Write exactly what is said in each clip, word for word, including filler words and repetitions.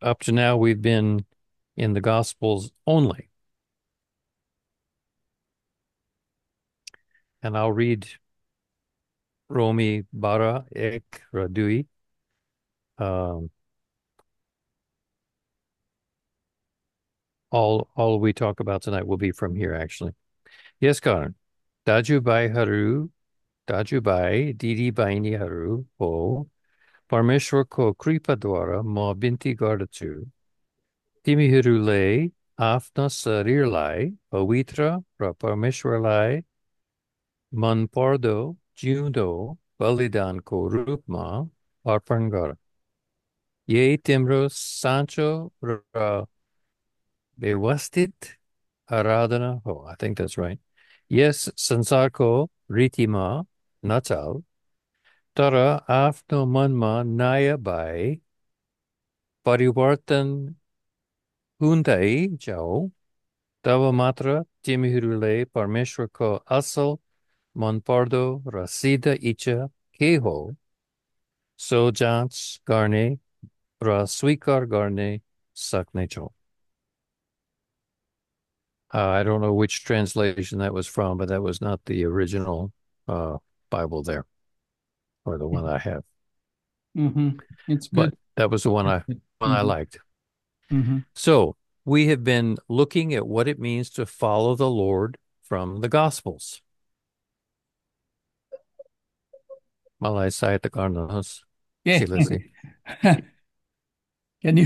up to now, we've been in the Gospels only. And I'll read Romi Bara Ek Radui. Um, all all we talk about tonight will be from here, actually. Yes, Karan. Dajubai Haru, Dajubai Didi Baini Haru, Ho, Parmeshwar Ko Kripa Dwara, Ma Binti Gardatu, Timihiru Le, Afna Sarir Lai, Pavitra, Pra Parmeshwar Lai, Man Pardo, Judo, Balidan Ko Rupma, Arpan Ye Timro Sancho Ra Bewastit Aradhana. Oh, I think that's right. Yes, Sansar ko Ritima Natal. Tara Afno Manma Naya Bai Parivartan Hundai Jao. Tava Matra Timihirule Parmeshwar ko Asal Monpardo Rasida Icha Keho. So Jants Garne Ra Swikar Garne Saknecho. Uh, I don't know which translation that was from, but that was not the original uh, Bible there, or the one I have. Mm-hmm. It's But good. that was the one It's I good. one I Mm-hmm. liked. Mm-hmm. So we have been looking at what it means to follow the Lord from the Gospels. Malay sa ito karnos Yeah. silasi. Can you?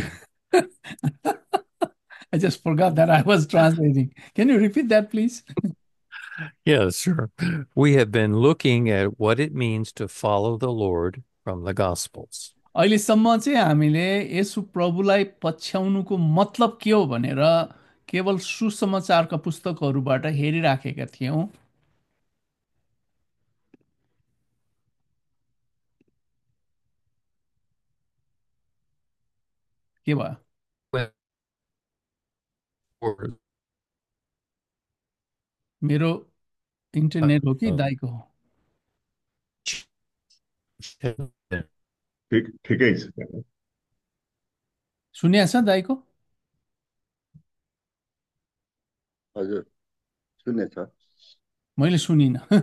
I just forgot that I was translating. Can you repeat that, please? Yeah, sure. We have been looking at what it means to follow the Lord from the Gospels. अहिलेसम्म चाहिँ हामीले यसु प्रभुलाई पछ्याउनुको मतलब के हो भनेर केवल सुसमाचारका पुस्तकहरूबाट हेरिराखेका थियौँ। के भयो? मेरो इन्टरनेट हो कि दाइको हो? ठिक ठिकै छ। सुनिया छ दाइको? हजुर सुन्नेछ। मैले सुनिनँ।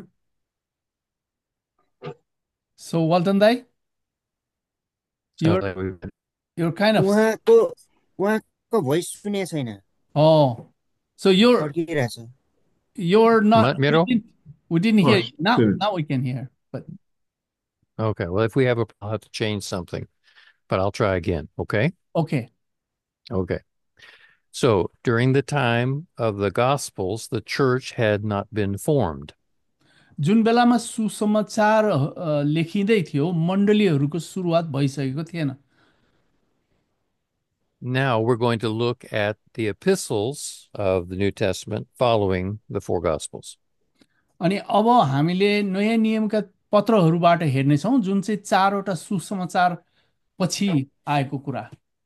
So वाल्टन दाइ, you're you're kind of उहाँको उहाँको भोइस सुने छैन, oh, so you're फर्किरहेछ। you're not we Miro? didn't, we didn't अँ, hear you. Now soon- now we can hear. But Okay, well, if we have a, I'll have to change something, but I'll try again. Okay. okay. Okay. So during the time of the Gospels, the church had not been formed. जुन बेलामा सुसमाचार a, लेखिँदै थियो मण्डलीहरूको सुरुवात भइसकेको थिएन। Now we're going to look at the epistles of the New Testament following the four Gospels. अनि अब हामीले नयाँ नियमका पत्रहरूबाट हेर्नेछौँ जुन चाहिँ चारवटा सुसमाचार पछि आएको कुरा।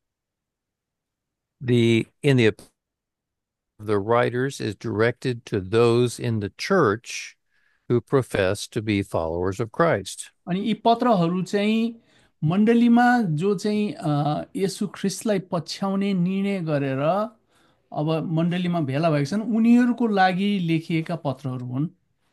The in the the writers is directed to those in the church who profess to be followers of Christ. अनि यी पत्रहरू चाहिँ मण्डलीमा जो चाहिँ अ, येशू ख्रिस्टलाई पछ्याउने निर्णय गरेर अब मण्डलीमा भेला भएका छन् उनीहरूको लागि लेखिएका पत्रहरू हुन्।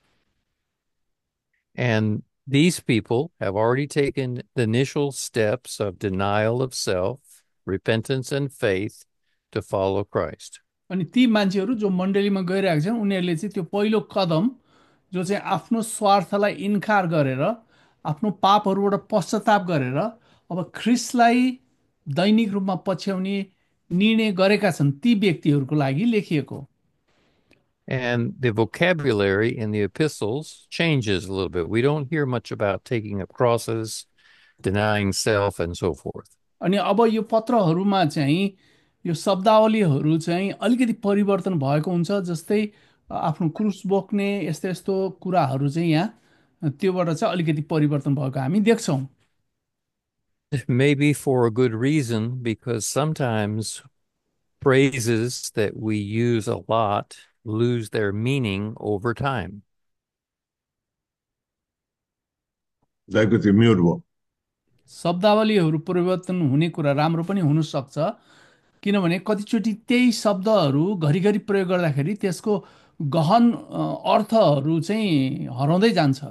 And these people have already taken the initial steps of denial of self, repentance, and faith to follow Christ. अनि ती मान्छेहरू जो मण्डलीमा गइरहेका छन् उनीहरूले चाहिँ त्यो पहिलो कदम जो चाहिँ आफ्नो स्वार्थलाई इन्कार गरेर आफ्नो पापहरूबाट पश्चाताप गरेर अब ख्रिस्टलाई दैनिक रूपमा पछ्याउने निर्णय गरेका छन् ती व्यक्तिहरूको लागि लेखिएको हो। And the vocabulary in the epistles changes a little bit. We don't hear much about taking up crosses, denying self, and so forth. अनि अब यो पत्रहरूमा चाहिँ यो शब्दावलीहरू चाहिँ अलिकति परिवर्तन भएको हुन्छ जस्तै अ, आफ्नो क्रुस बोक्ने यस्तो यस्तो कुराहरू चाहिँ यहाँ त्योबाट चाहिँ अलिकति परिवर्तन भएको हामी देख्छौँ। Maybe for a good reason, because sometimes phrases that we use a lot lose their meaning over time. दाइको त्यो म्युट भयो। शब्दावलीहरू परिवर्तन हुने कुरा राम्रो पनि हुन सक्छ, किनभने कतिचोटि त्यही शब्दहरू घरिघरि प्रयोग गर्दाखेरि त्यसको गहन अ, अर्थहरू चाहिँ हराउँदै जान्छ।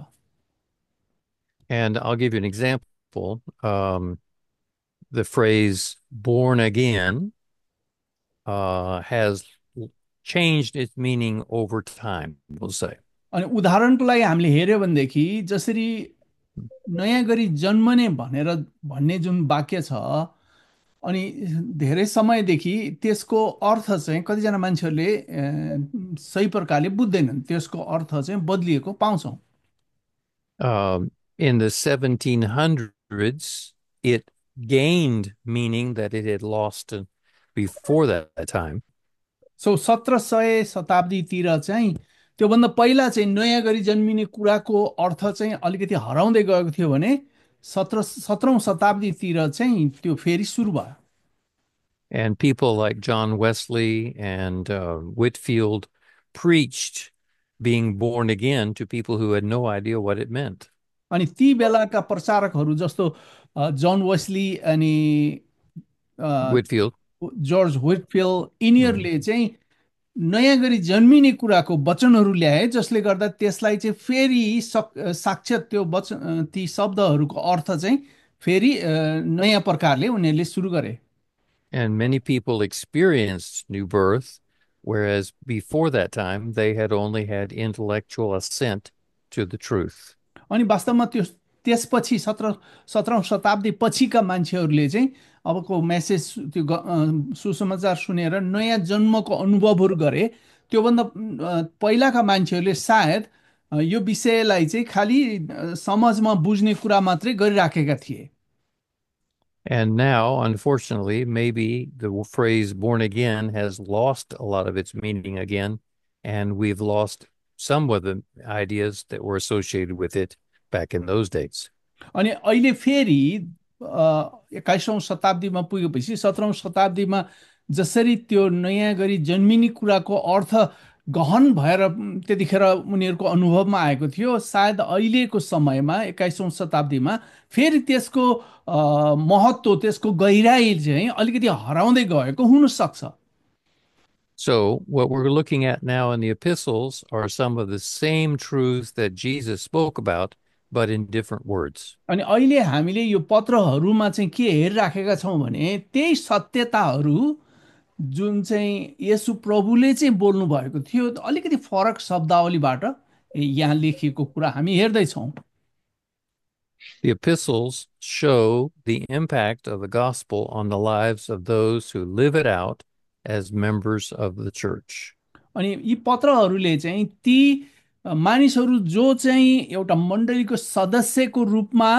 And I'll give you an example. Um, the phrase born again uh, has changed its meaning over time, we'll say. अनि उदाहरणको लागि हामीले हेऱ्यो भनेदेखि जसरी नयाँ गरी जन्मने भनेर भन्ने जुन वाक्य छ, अनि धेरै समयदेखि त्यसको अर्थ चाहिँ कतिजना मान्छेहरूले अ, सही प्रकारले बुझ्दैनन्, त्यसको अर्थ चाहिँ बदलिएको पाउँछौँ। Um, in the seventeen hundreds, it gained meaning that it had lost uh, before that time. So सत्र सय शताब्दीतिर चाहिँ त्योभन्दा पहिला चाहिँ नयाँ गरी जन्मिने कुराको अर्थ चाहिँ अलिकति हराउँदै गएको थियो भने सत्र सत्रौँ शताब्दीतिर चाहिँ त्यो फेरि सुरु भयो। And people like John Wesley and uh, Whitfield preached being born again to people who had no idea what it meant. अनि ती बेलाका प्रचारकहरू जस्तो अ, जन वेस्ली अनि अ, Whitfield. जर्ज व्हिटफिल्ड, यिनीहरूले चाहिँ नयाँ गरी जन्मिने कुराको वचनहरू ल्याए, जसले गर्दा त्यसलाई चाहिँ फेरि सक साक्षात् त्यो वचन अ, ती शब्दहरूको अर्थ चाहिँ फेरि अ, नयाँ प्रकारले उनीहरूले सुरु गरे। And many people experienced new birth, whereas before that time they had only had intellectual assent to the truth. अनि वास्तवमा त्यो त्यसपछि सत्र सत्रौँ शताब्दी पछिका मान्छेहरूले चाहिँ अबको मेसेज त्यो ग- अ, सुसमाचार सुनेर नयाँ जन्मको अनुभवहरू गरे। त्योभन्दा अ, पहिलाका मान्छेहरूले सायद अ, यो विषयलाई चाहिँ खालि अ, समझमा बुझ्ने कुरा मात्रै गरिराखेका थिए। And now, unfortunately, maybe the phrase born again has lost a lot of its meaning again, and we've lost some of the ideas that were associated with it back in those days. अनि अहिले फेरि एक्काइसौँ शताब्दीमा पुगेपछि सत्रौँ शताब्दीमा जसरी त्यो नयाँ गरी जन्मिने कुराको अर्थ गहन भएर उम्, त्यतिखेर उनीहरूको अनुभवमा आएको थियो, सायद अहिलेको समयमा एक्काइसौँ शताब्दीमा फेरि त्यसको अ, महत्त्व, त्यसको गहिराई चाहिँ अलिकति हराउँदै गएको हुनसक्छ। So, what we're looking at now in the epistles are some of the same truths that Jesus spoke about, but in different words. अनि अहिले हामीले यो पत्रहरूमा चाहिँ के हेरिराखेका छौँ भने त्यही सत्यताहरू जुन चाहिँ यसु प्रभुले चाहिँ बोल्नु भएको थियो, अलिकति फरक शब्दावलीबाट यहाँ लेखिएको कुरा हामी हेर्दैछौँ। The epistles show the impact of the gospel on the lives of those who live it out as members of the church. अनि यी पत्रहरूले चाहिँ ती मानिसहरू जो चाहिँ एउटा मण्डलीको सदस्यको रूपमा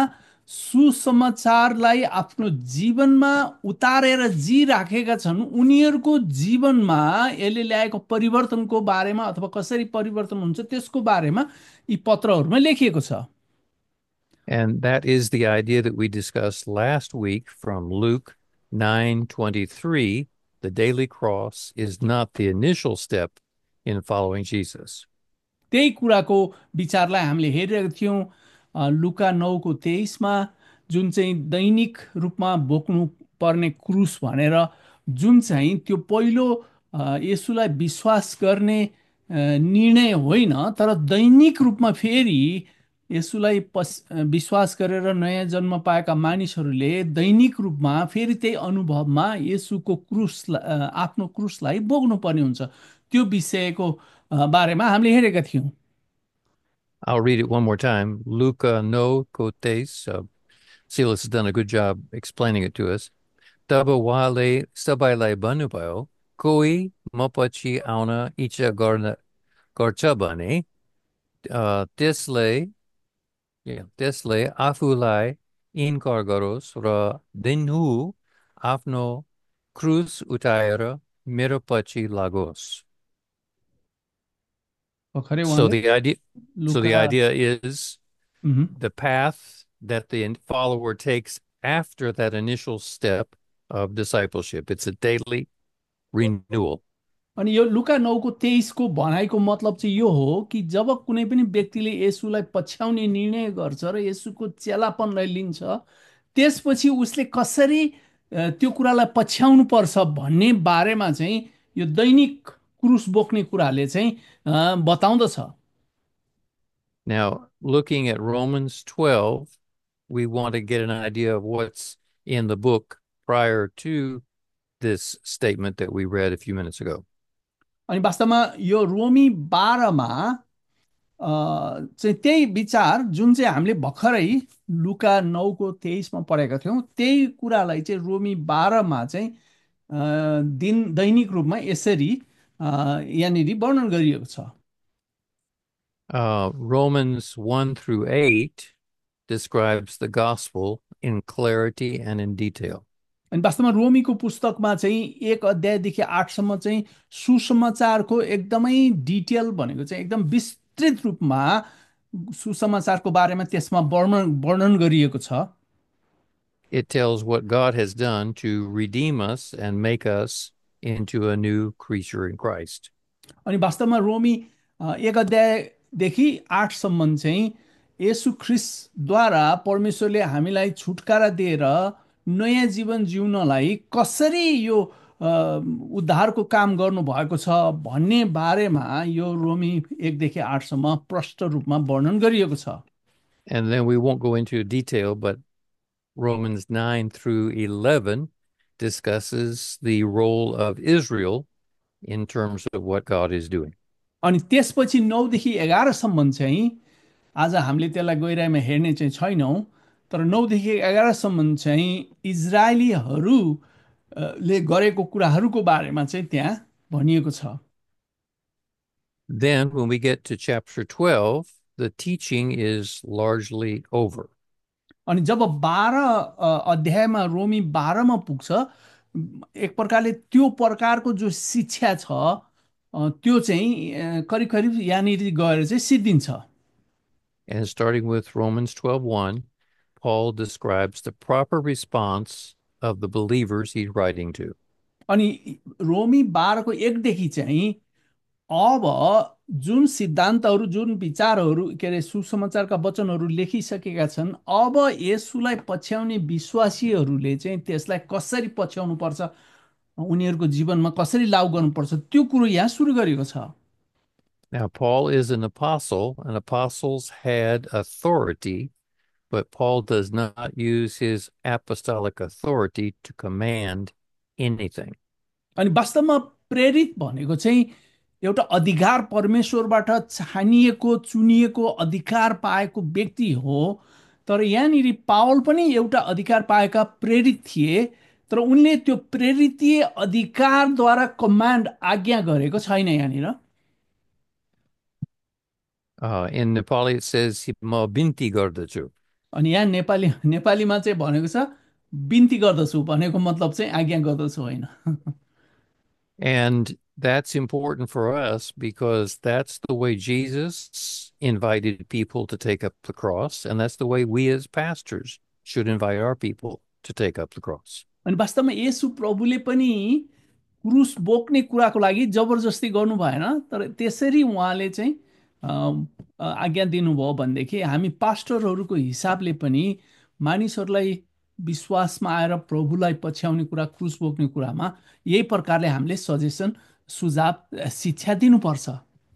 सुसमाचारलाई आफ्नो जीवनमा उतारेर जिराखेका छन्, उनीहरूको जीवनमा यसले ल्याएको परिवर्तनको बारेमा अथवा कसरी परिवर्तन हुन्छ त्यसको बारेमा यी पत्रहरूमा लेखिएको छ। And that is the idea that we discussed last week from Luke nine twenty-three. The daily cross is not the initial step in following Jesus. त्यही कुराको विचारलाई हामीले हेरिरहेको थियौँ अ, लुका नौको तेइसमा, जुन चाहिँ दैनिक रूपमा बोक्नु पर्ने क्रुस भनेर, जुन चाहिँ त्यो पहिलो अ, यसुलाई विश्वास गर्ने अ, निर्णय होइन, तर दैनिक रूपमा फेरि यसुलाई पस विश्वास गरेर नयाँ जन्म पाएका मानिसहरूले दैनिक रूपमा फेरि त्यही अनुभवमा यसुको क्रुस आफ्नो क्रुसलाई बोक्नु पर्ने हुन्छ, त्यो विषयको अ, बारेमा हामीले हेरेका थियौँ। I'll read it one more time. Luca no cotes. Uh, Silas has done a good job explaining it to us. Taba wale sabayle banubayo koi mapachi auna icha garna garchabane uh, tisle yeah tisle afulai in kargaros ra dinhu afno cruz utaira mirapachi lagos. भर्खरै So उहाँले the idea so the लुका idea is मह्म, the path that the follower takes after that initial step of discipleship. It's a daily renewal. अनि यो लुका नौको तेइसको भनाइको मतलब चाहिँ यो हो कि जब कुनै पनि व्यक्तिले यसुलाई पछ्याउने निर्णय गर्छ र यसुको चेलापनलाई लिन्छ, त्यसपछि उसले कसरी अ, त्यो कुरालाई पछ्याउनु पर्छ भन्ने बारेमा चाहिँ यो दैनिक क्रुस बोक्ने कुराले चाहिँ अ, बताउँदछ। Now, looking at Romans twelve, we want to get an idea of what's in the book prior to this statement that we read a few minutes ago. अनि वास्तवमा यो रोमी बाह्रमा अ, चाहिँ त्यही विचार जुन चाहिँ हामीले भर्खरै लुका नौको तेइसमा पढेका थियौँ त्यही कुरालाई चाहिँ रोमी बाह्रमा चाहिँ अ, दिन दैनिक रूपमा यसरी अ, यहाँनिर वर्णन गरिएको छ। Uh, Romans one through eight describes the gospel in clarity and in detail. अनि वास्तवमा रोमीको पुस्तकमा चाहिँ एक अध्यायदेखि आठसम्म चाहिँ सुसमाचारको एकदमै डिटेल भनेको चाहिँ एकदम विस्तृत रूपमा सुसमाचारको बारेमा त्यसमा वर्णन वर्णन गरिएको छ। It tells what God has done to redeem us and make us into a new creature in Christ. अनि वास्तवमा रोमी अ, एक अध्यायदेखि आठसम्म चाहिँ येशू ख्रिस्टद्वारा परमेश्वरले हामीलाई छुटकारा दिएर नयाँ जीवन जिउनलाई कसरी यो अ, उद्धारको काम गर्नुभएको छ भन्ने बारेमा यो रोमी एकदेखि आठसम्म प्रष्ट रूपमा वर्णन गरिएको छ। And then we won't go into detail, but Romans nine through eleven discusses the role of Israel in terms of what God is doing. अनि त्यसपछि नौदेखि एघारसम्म चाहिँ आज हामीले त्यसलाई गहिराइमा हेर्ने चाहिँ छैनौँ, तर नौदेखि एघारसम्म चाहिँ इजरायलीहरू अ, ले गरेको कुराहरूको बारेमा चाहिँ त्यहाँ भनिएको छ। Then, when we get to chapter twelve, the teaching is largely over. अनि जब बाह्र अ, अध्यायमा रोमी बाह्रमा पुग्छ एक प्रकारले त्यो प्रकारको जो शिक्षा छ अ, त्यो चाहिँ अ, करिब करिब यहाँनिर गएर चाहिँ सिद्धिन्छ। And starting with Romans twelve one, Paul describes the proper response of the believers he's writing to. अनि रोमी बाह्रको एकदेखि चाहिँ अब जुन सिद्धान्तहरू जुन विचारहरू के अरे सुसमाचारका वचनहरू लेखिसकेका छन् अब यसुलाई पछ्याउने विश्वासीहरूले चाहिँ त्यसलाई कसरी पछ्याउनु पर्छ उनीहरूको जीवनमा कसरी लागू गर्नुपर्छ त्यो कुरो यहाँ सुरु गरेको छ। Now, Paul is an apostle, and apostles had authority, but Paul does not use his apostolic authority to command anything. अनि वास्तवमा प्रेरित भनेको चाहिँ एउटा अधिकार परमेश्वरबाट छानिएको चुनिएको अधिकार पाएको व्यक्ति हो, तर यहाँनिर पावल पनि एउटा अधिकार पाएका प्रेरित थिए, तर उनले त्यो प्रेरितीय अधिकारद्वारा कमान्ड आज्ञा गरेको छैन यहाँनिर। Uh, in Nepali, it says, "म बिन्ती गर्दछु." अनि यहाँ नेपाली नेपालीमा चाहिँ भनेको छ बिन्ती गर्दछु भनेको मतलब चाहिँ आज्ञा गर्दछु होइन। And that's important for us because that's the way Jesus invited people to take up the cross, and that's the way we as pastors should invite our people to take up the cross. अनि वास्तवमा येशू प्रभुले पनि क्रुस बोक्ने कुराको लागि जबरजस्ती गर्नु भएन, तर त्यसरी उहाँले चाहिँ अम, अ, आज्ञा दिनुभयो भनेदेखि हामी पास्टरहरूको हिसाबले पनि मानिसहरूलाई विश्वासमा आएर प्रभुलाई पछ्याउने कुरा क्रुस बोक्ने कुरामा यही प्रकारले हामीले सजेसन सुझाव अ, शिक्षा दिनुपर्छ।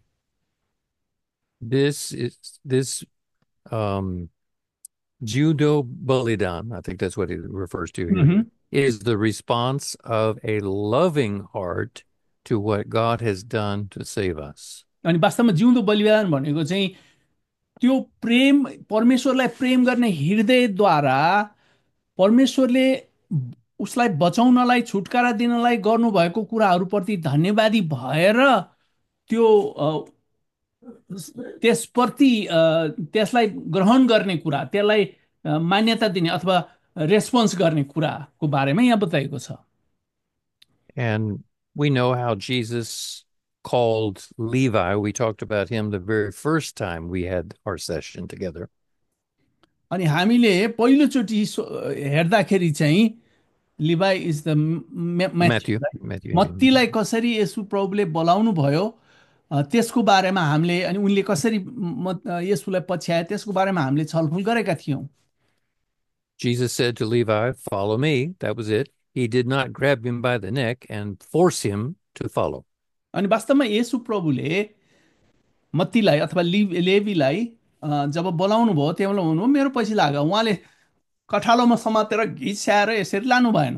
This is this um, judo balidan, I think that's what it refers to here, Mhm. is the response of a loving heart to what God has done to save us. अनि वास्तवमा जिउँदो बलिदान भनेको चाहिँ त्यो प्रेम परमेश्वरलाई प्रेम गर्ने हृदयद्वारा परमेश्वरले उसलाई बचाउनलाई छुटकारा दिनलाई गर्नुभएको कुराहरूप्रति धन्यवादी भएर त्यो अ, त्यसप्रति अ, त्यसलाई ग्रहण गर्ने कुरा त्यसलाई अ, मान्यता दिने अथवा रेस्पोन्स गर्ने कुराको बारेमा यहाँ बताएको छ। And we know how Jesus called Levi. We talked about him the very first time we had our session together. अनि हामीले पहिलोचोटि सो- हेर्दाखेरि चाहिँ Levi is the Matthew, Matthew. मत्तीलाई कसरी यसु प्रभुले बोलाउनु भयो अ, त्यसको बारेमा हामीले अनि उनले कसरी म- अ, यसुलाई पछ्याए त्यसको बारेमा हामीले छलफल गरेका थियौँ। Jesus said to Levi, "Follow me." That was it. He did not grab him by the neck and force him to follow. अनि वास्तवमा येशू प्रभुले मत्तीलाई अथवा लि लेवीलाई अ, जब बोलाउनु भयो त्यहाँ बेला भन्नुभयो मेरो पछि लाग, उहाँले कठालोमा समातेर घिस्याएर यसरी लानु भएन।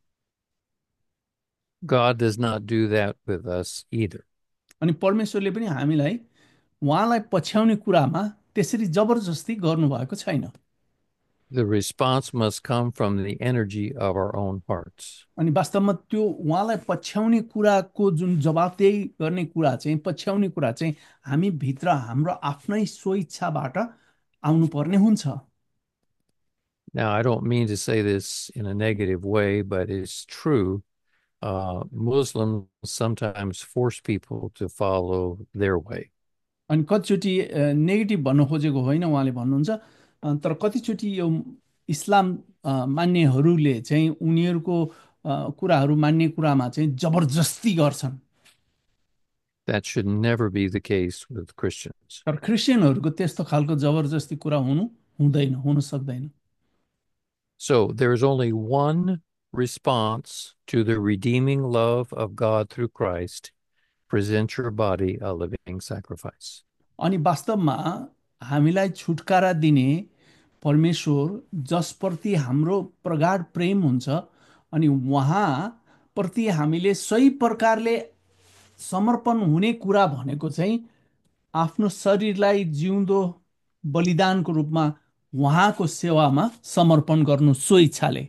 God does not do that with us either. अनि परमेश्वरले पनि हामीलाई उहाँलाई पछ्याउने कुरामा त्यसरी जबरजस्ती गर्नुभएको छैन। The response must come from the energy of our own hearts. अनि वास्तवमा त्यो उहाँलाई पछ्याउने कुराको जुन जवाबदेही गर्ने कुरा चाहिँ पछ्याउने कुरा चाहिँ हामी भित्र हाम्रो आफ्नै स्वइच्छाबाट आउनुपर्ने हुन्छ। Now, I don't mean to say this in a negative way, but it's true. Uh, Muslims sometimes force people to follow their way. अनि कतिचोटि नेगेटिभ भन्नु खोजेको होइन उहाँले भन्नुहुन्छ, अ, तर कतिचोटि यो इस्लाम अ, मान्नेहरूले चाहिँ उनीहरूको अ, कुराहरू मान्ने कुरामा चाहिँ जबरजस्ती गर्छन्। That should never be the case with Christians. तर क्रिस्चियनहरूको त्यस्तो खालको जबरजस्ती कुरा हुनु हुँदैन, हुन सक्दैन। So there is only one response to the redeeming love of God through Christ. Present your body a living sacrifice. अनि वास्तवमा हामीलाई छुटकारा दिने परमेश्वर जसप्रति हाम्रो प्रगाढ प्रेम हुन्छ अनि उहाँ प्रति हामीले सही प्रकारले समर्पण हुने कुरा भनेको चाहिँ आफ्नो शरीरलाई जिउँदो बलिदानको रूपमा उहाँको सेवामा समर्पण गर्नु स्वइच्छाले।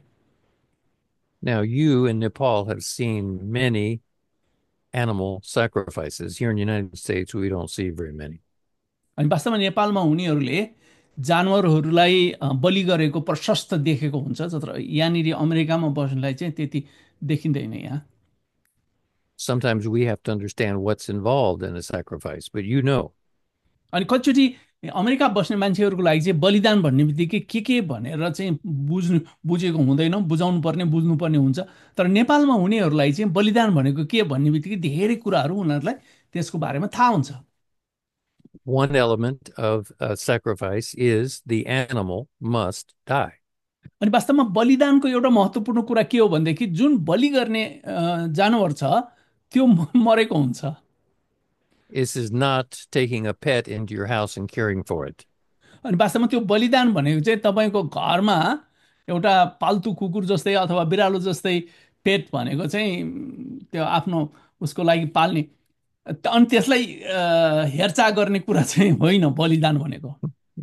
Now, you in Nepal have seen many animal sacrifices. Here in the United States, we don't see very many. अनि वास्तवमा नेपालमा उनीहरूले जानवरहरूलाई अ, बलि गरेको प्रशस्त देखेको हुन्छ, तर यहाँनिर अमेरिकामा बस्नेलाई चाहिँ त्यति देखिँदैन यहाँ। Sometimes we have to understand what's involved in a sacrifice, but you know. अनि कतिचोटि अमेरिका बस्ने मान्छेहरूको लागि चाहिँ बलिदान भन्ने बित्तिकै के के भनेर चाहिँ बुझ्नु बुझेको हुँदैन, बुझाउनु पर्ने बुझ्नु पर्ने हुन्छ। तर नेपालमा हुनेहरूलाई चाहिँ बलिदान भनेको के भन्ने बित्तिकै धेरै कुराहरू उनीहरूलाई त्यसको बारेमा थाहा हुन्छ। One element of a sacrifice is the animal must die. अनि वास्तवमा बलिदानको एउटा महत्त्वपूर्ण कुरा के हो भनेदेखि जुन बलि गर्ने अ, जानवर छ त्यो म- मरेको हुन्छ। This is not taking a pet into your house and caring for it. अनि वास्तवमा त्यो बलिदान भनेको चाहिँ तपाईँको घरमा एउटा पाल्तु कुकुर जस्तै अथवा बिरालो जस्तै पेट भनेको चाहिँ त्यो आफ्नो उसको लागि पाल्ने, अनि त्यसलाई अ, हेरचाह गर्ने कुरा चाहिँ होइन बलिदान भनेको।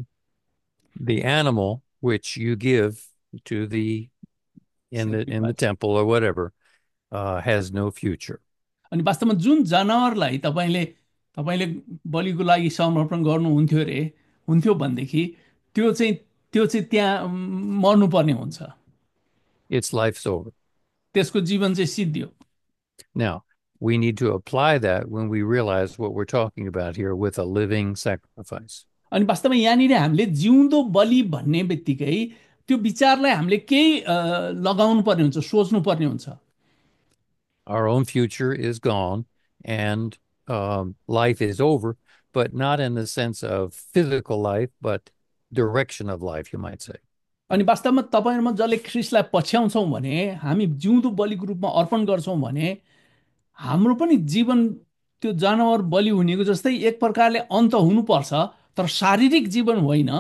The animal which you give to the in the in the temple or whatever uh, has no future. अनि वास्तवमा जुन जनावरलाई तपाईँले तपाईँले बलिको लागि समर्पण गर्नुहुन्थ्यो अरे हुन्थ्यो भनेदेखि त्यो चाहिँ त्यो चाहिँ त्यहाँ उम्, मर्नुपर्ने हुन्छ, Its life's over. त्यसको जीवन चाहिँ सिद्धियो। Now, we need to apply that when we realize what we're talking about here with a living sacrifice. अनि वास्तवमा यहाँनिर हामीले जिउँदो बलि भन्ने बित्तिकै त्यो विचारलाई हामीले केही अ, लगाउनु पर्ने हुन्छ, सोच्नु पर्ने हुन्छ। Our own future is gone and um, life is over, but not in the sense of physical life, but direction of life, you might say. अनि वास्तवमा तपाईँ र म जसले ख्रिस्टलाई पछ्याउँछौँ भने हामी जिउँदो बलिको रूपमा अर्पण गर्छौँ भने हाम्रो पनि जीवन त्यो जनावर बलि हुनेको जस्तै एक प्रकारले अन्त हुनुपर्छ, तर शारीरिक जीवन होइन।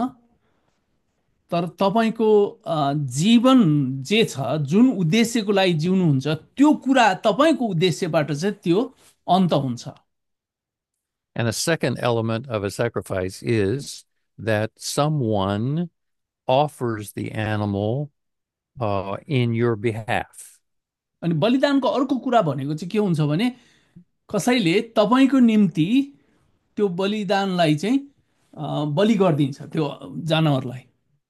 तर तपाईँको अ, जीवन जे छ जुन उद्देश्यको लागि जिउनुहुन्छ त्यो कुरा तपाईँको उद्देश्यबाट चाहिँ त्यो अन्त हुन्छ। And a second element of a sacrifice is that someone offers the animal uh, in your behalf. अनि बलिदानको अर्को कुरा भनेको चाहिँ के हुन्छ भने कसैले तपाईँको निम्ति त्यो बलिदानलाई चाहिँ अ, बलि गरिदिन्छ त्यो जानवरलाई।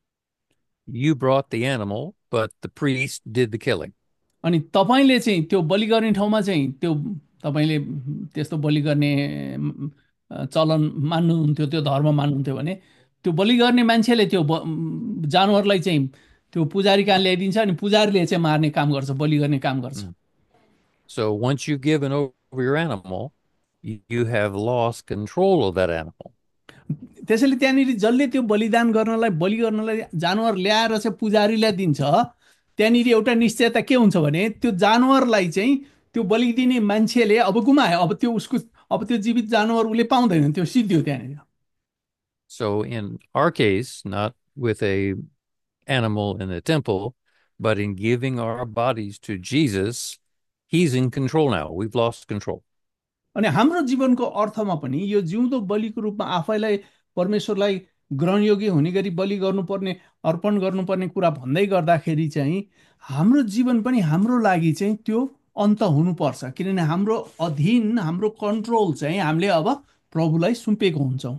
You brought the animal, but the priest did the killing. अनि तपाईँले चाहिँ त्यो बलि गर्ने ठाउँमा चाहिँ त्यो तपाईँले त्यस्तो बलि गर्ने म, अ, चलन मान्नुहुन्थ्यो, त्यो धर्म मान्नुहुन्थ्यो भने त्यो बलि गर्ने मान्छेले त्यो ब- म, जानवरलाई चाहिँ त्यो पुजारी कहाँ ल्याइदिन्छ अनि पुजारीले चाहिँ मार्ने काम गर्छ, बलि गर्ने काम गर्छ। So once you've given over your animal, you, you have lost control of that animal. त्यसैले त्यहाँनिर जसले त्यो बलिदान गर्नलाई बलि गर्नलाई जानवर ल्याएर चाहिँ पुजारीलाई दिन्छ, त्यहाँनिर एउटा निश्चयता के हुन्छ भने त्यो जानवरलाई चाहिँ त्यो बलि दिने मान्छेले अब गुमायो, अब त्यो उसको अब त्यो जीवित जानवर उसले पाउँदैन, त्यो सिद्धियो त्यहाँनिर। So in our case, not with a animal in the temple, but in giving our bodies to Jesus, he's in control now. We've lost control. अनि हाम्रो जीवनको अर्थमा पनि यो जिउँदो बलिको रूपमा आफैलाई परमेश्वरलाई ग्रहणयोग्य हुने गरी बलि गर्नुपर्ने, अर्पण गर्नुपर्ने कुरा भन्दै गर्दाखेरि चाहिँ हाम्रो जीवन पनि हाम्रो लागि चाहिँ त्यो अन्त हुनुपर्छ, किनभने हाम्रो अधीन, हाम्रो कन्ट्रोल चाहिँ हामीले अब प्रभुलाई सुम्पेको हुन्छौँ।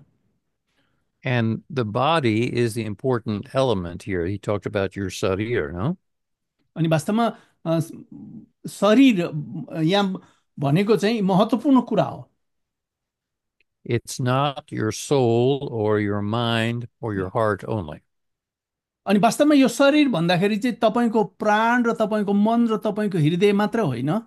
And the body is the important element here. He talked about your sarir, no? अनि वास्तवमा अ, शरीर अ, यहाँ भनेको चाहिँ महत्त्वपूर्ण कुरा हो। It's not your soul or your mind or your heart only. अनि वास्तवमा यो शरीर भन्दाखेरि चाहिँ तपाईँको प्राण र तपाईँको मन र तपाईँको हृदय मात्र होइन।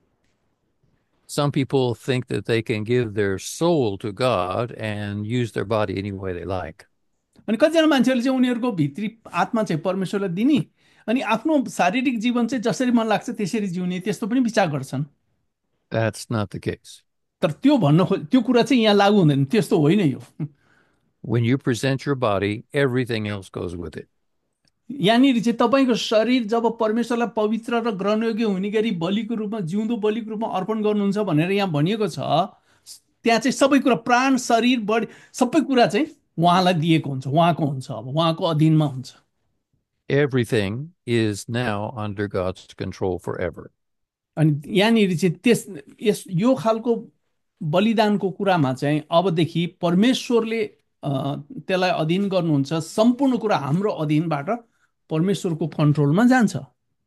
Some people think that they can give their soul to God and use their body any way they like. अनि कतिजना मान्छेहरूले चाहिँ उनीहरूको भित्री आत्मा चाहिँ परमेश्वरलाई दिने अनि आफ्नो शारीरिक जीवन चाहिँ जसरी मन लाग्छ त्यसरी जिउने, त्यस्तो पनि विचार गर्छन्। That's not the case. तर त्यो भन्न खो त्यो कुरा चाहिँ यहाँ लागू हुँदैन, त्यस्तो होइन यो। When you present your body, everything else goes with it. यहाँनिर चाहिँ तपाईँको शरीर जब परमेश्वरलाई पवित्र र ग्रहणयोग्य हुने गरी बलिको रूपमा, जिउँदो बलिको रूपमा अर्पण गर्नुहुन्छ भनेर यहाँ भनिएको छ, त्यहाँ चाहिँ सबै कुरा, प्राण, शरीर, बडी, सबै कुरा चाहिँ उहाँलाई दिएको हुन्छ, उहाँको हुन्छ, अब उहाँको अधीनमा हुन्छ। Everything is now under God's control forever. अनि यहाँनिर चाहिँ त्यस यस यो खालको बलिदानको कुरामा चाहिँ अबदेखि परमेश्वरले अ, त्यसलाई अधीन गर्नुहुन्छ, सम्पूर्ण कुरा हाम्रो अधीनबाट परमेश्वरको कन्ट्रोलमा जान्छ।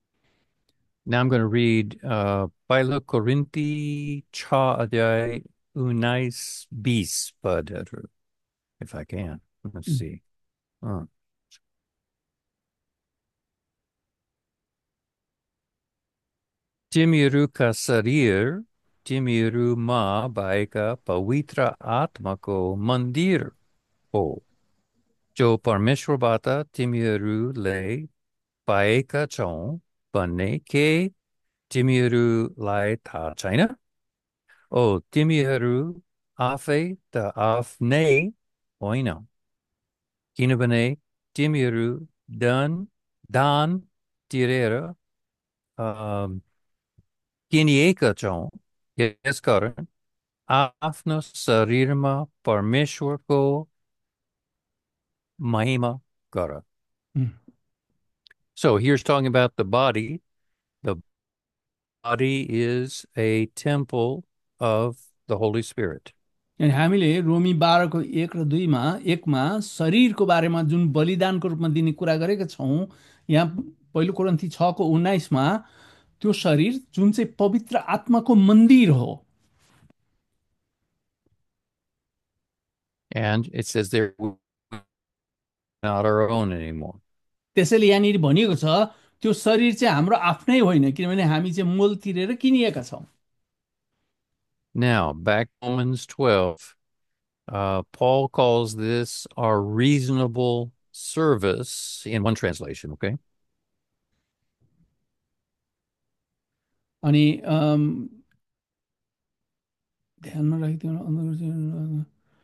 Now I'm going to read uh, Pailo Corinthi Cha Adhyay Unais Bis Pad, if I can. Let's see. Uh. तिमीहरू का शरीर तिमीहरू मा भएका पवित्र आत्माको मन्दिर हो, जो परमेश्वरबाट तिमीहरूले पाएका छौ भन्ने के तिमीहरूलाई थाहा छैन? ओ तिमीहरू आफै त आफ्नै होइन, किनभने तिमीहरू दान दान तिरेर अम, किनिएका छौ, यसकारण आफ्नो शरीरमा परमेश्वरको महिमा गर. Hmm. So here's talking about the body. The body is a temple of the Holy Spirit. अनि हामीले रोमी बाह्रको एक र दुईमा एकमा शरीरको बारेमा जुन बलिदानको रूपमा दिने कुरा गरेका छौँ, यहाँ पहिलो कोरिन्थी छको उन्नाइसमा त्यो शरीर जुन चाहिँ पवित्र आत्माको मन्दिर हो। And it says there, we're not our own anymore. त्यसैले यहाँनिर भनिएको छ त्यो शरीर चाहिँ हाम्रो आफ्नै होइन, किनभने हामी चाहिँ मोल तिरेर किनिएका छौँ। Now, back to Romans twelve, uh, Paul calls this our reasonable service in one translation, okay? अनि अम, ध्यानमा राखिदिनु,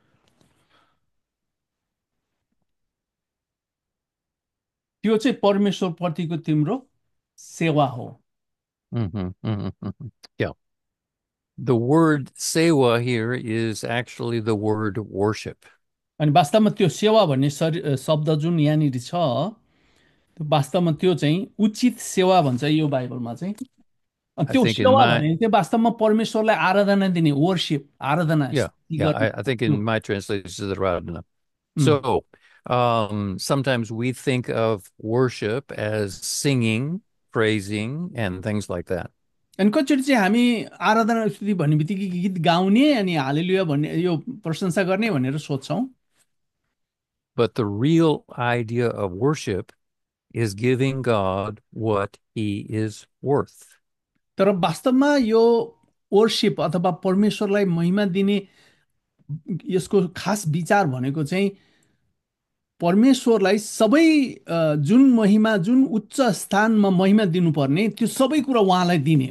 त्यो चाहिँ परमेश्वरप्रतिको तिम्रो सेवा हो। Mm-hmm, mm-hmm, mm-hmm. Yeah. The word sewa here is actually the word worship. अनि वास्तवमा त्यो सेवा भन्ने शरीर शब्द जुन यहाँनिर छ, त्यो वास्तवमा त्यो चाहिँ उचित सेवा भन्छ यो बाइबलमा चाहिँ। अनि I त्यो think in सेवा my- भने चाहिँ वास्तवमा परमेश्वरलाई आराधना दिने, वर्शिप, आराधना Yeah, yeah. गर्ने। I, I think in my translation is the right enough. So um, sometimes we think of worship as singing, praising, and things like that. अनि कतिचोटि चाहिँ हामी आराधना स्तुति भन्ने बित्तिकै गीत गाउने अनि हालेलुया भन्ने, यो प्रशंसा गर्ने भनेर सोच्छौँ। But the real idea of worship is giving God what he is worth. तर वास्तवमा यो वर्शिप अथवा परमेश्वरलाई महिमा दिने यसको खास विचार भनेको चाहिँ परमेश्वरलाई सबै अ, जुन महिमा जुन उच्च स्थानमा महिमा दिनुपर्ने त्यो सबै कुरा उहाँलाई दिने।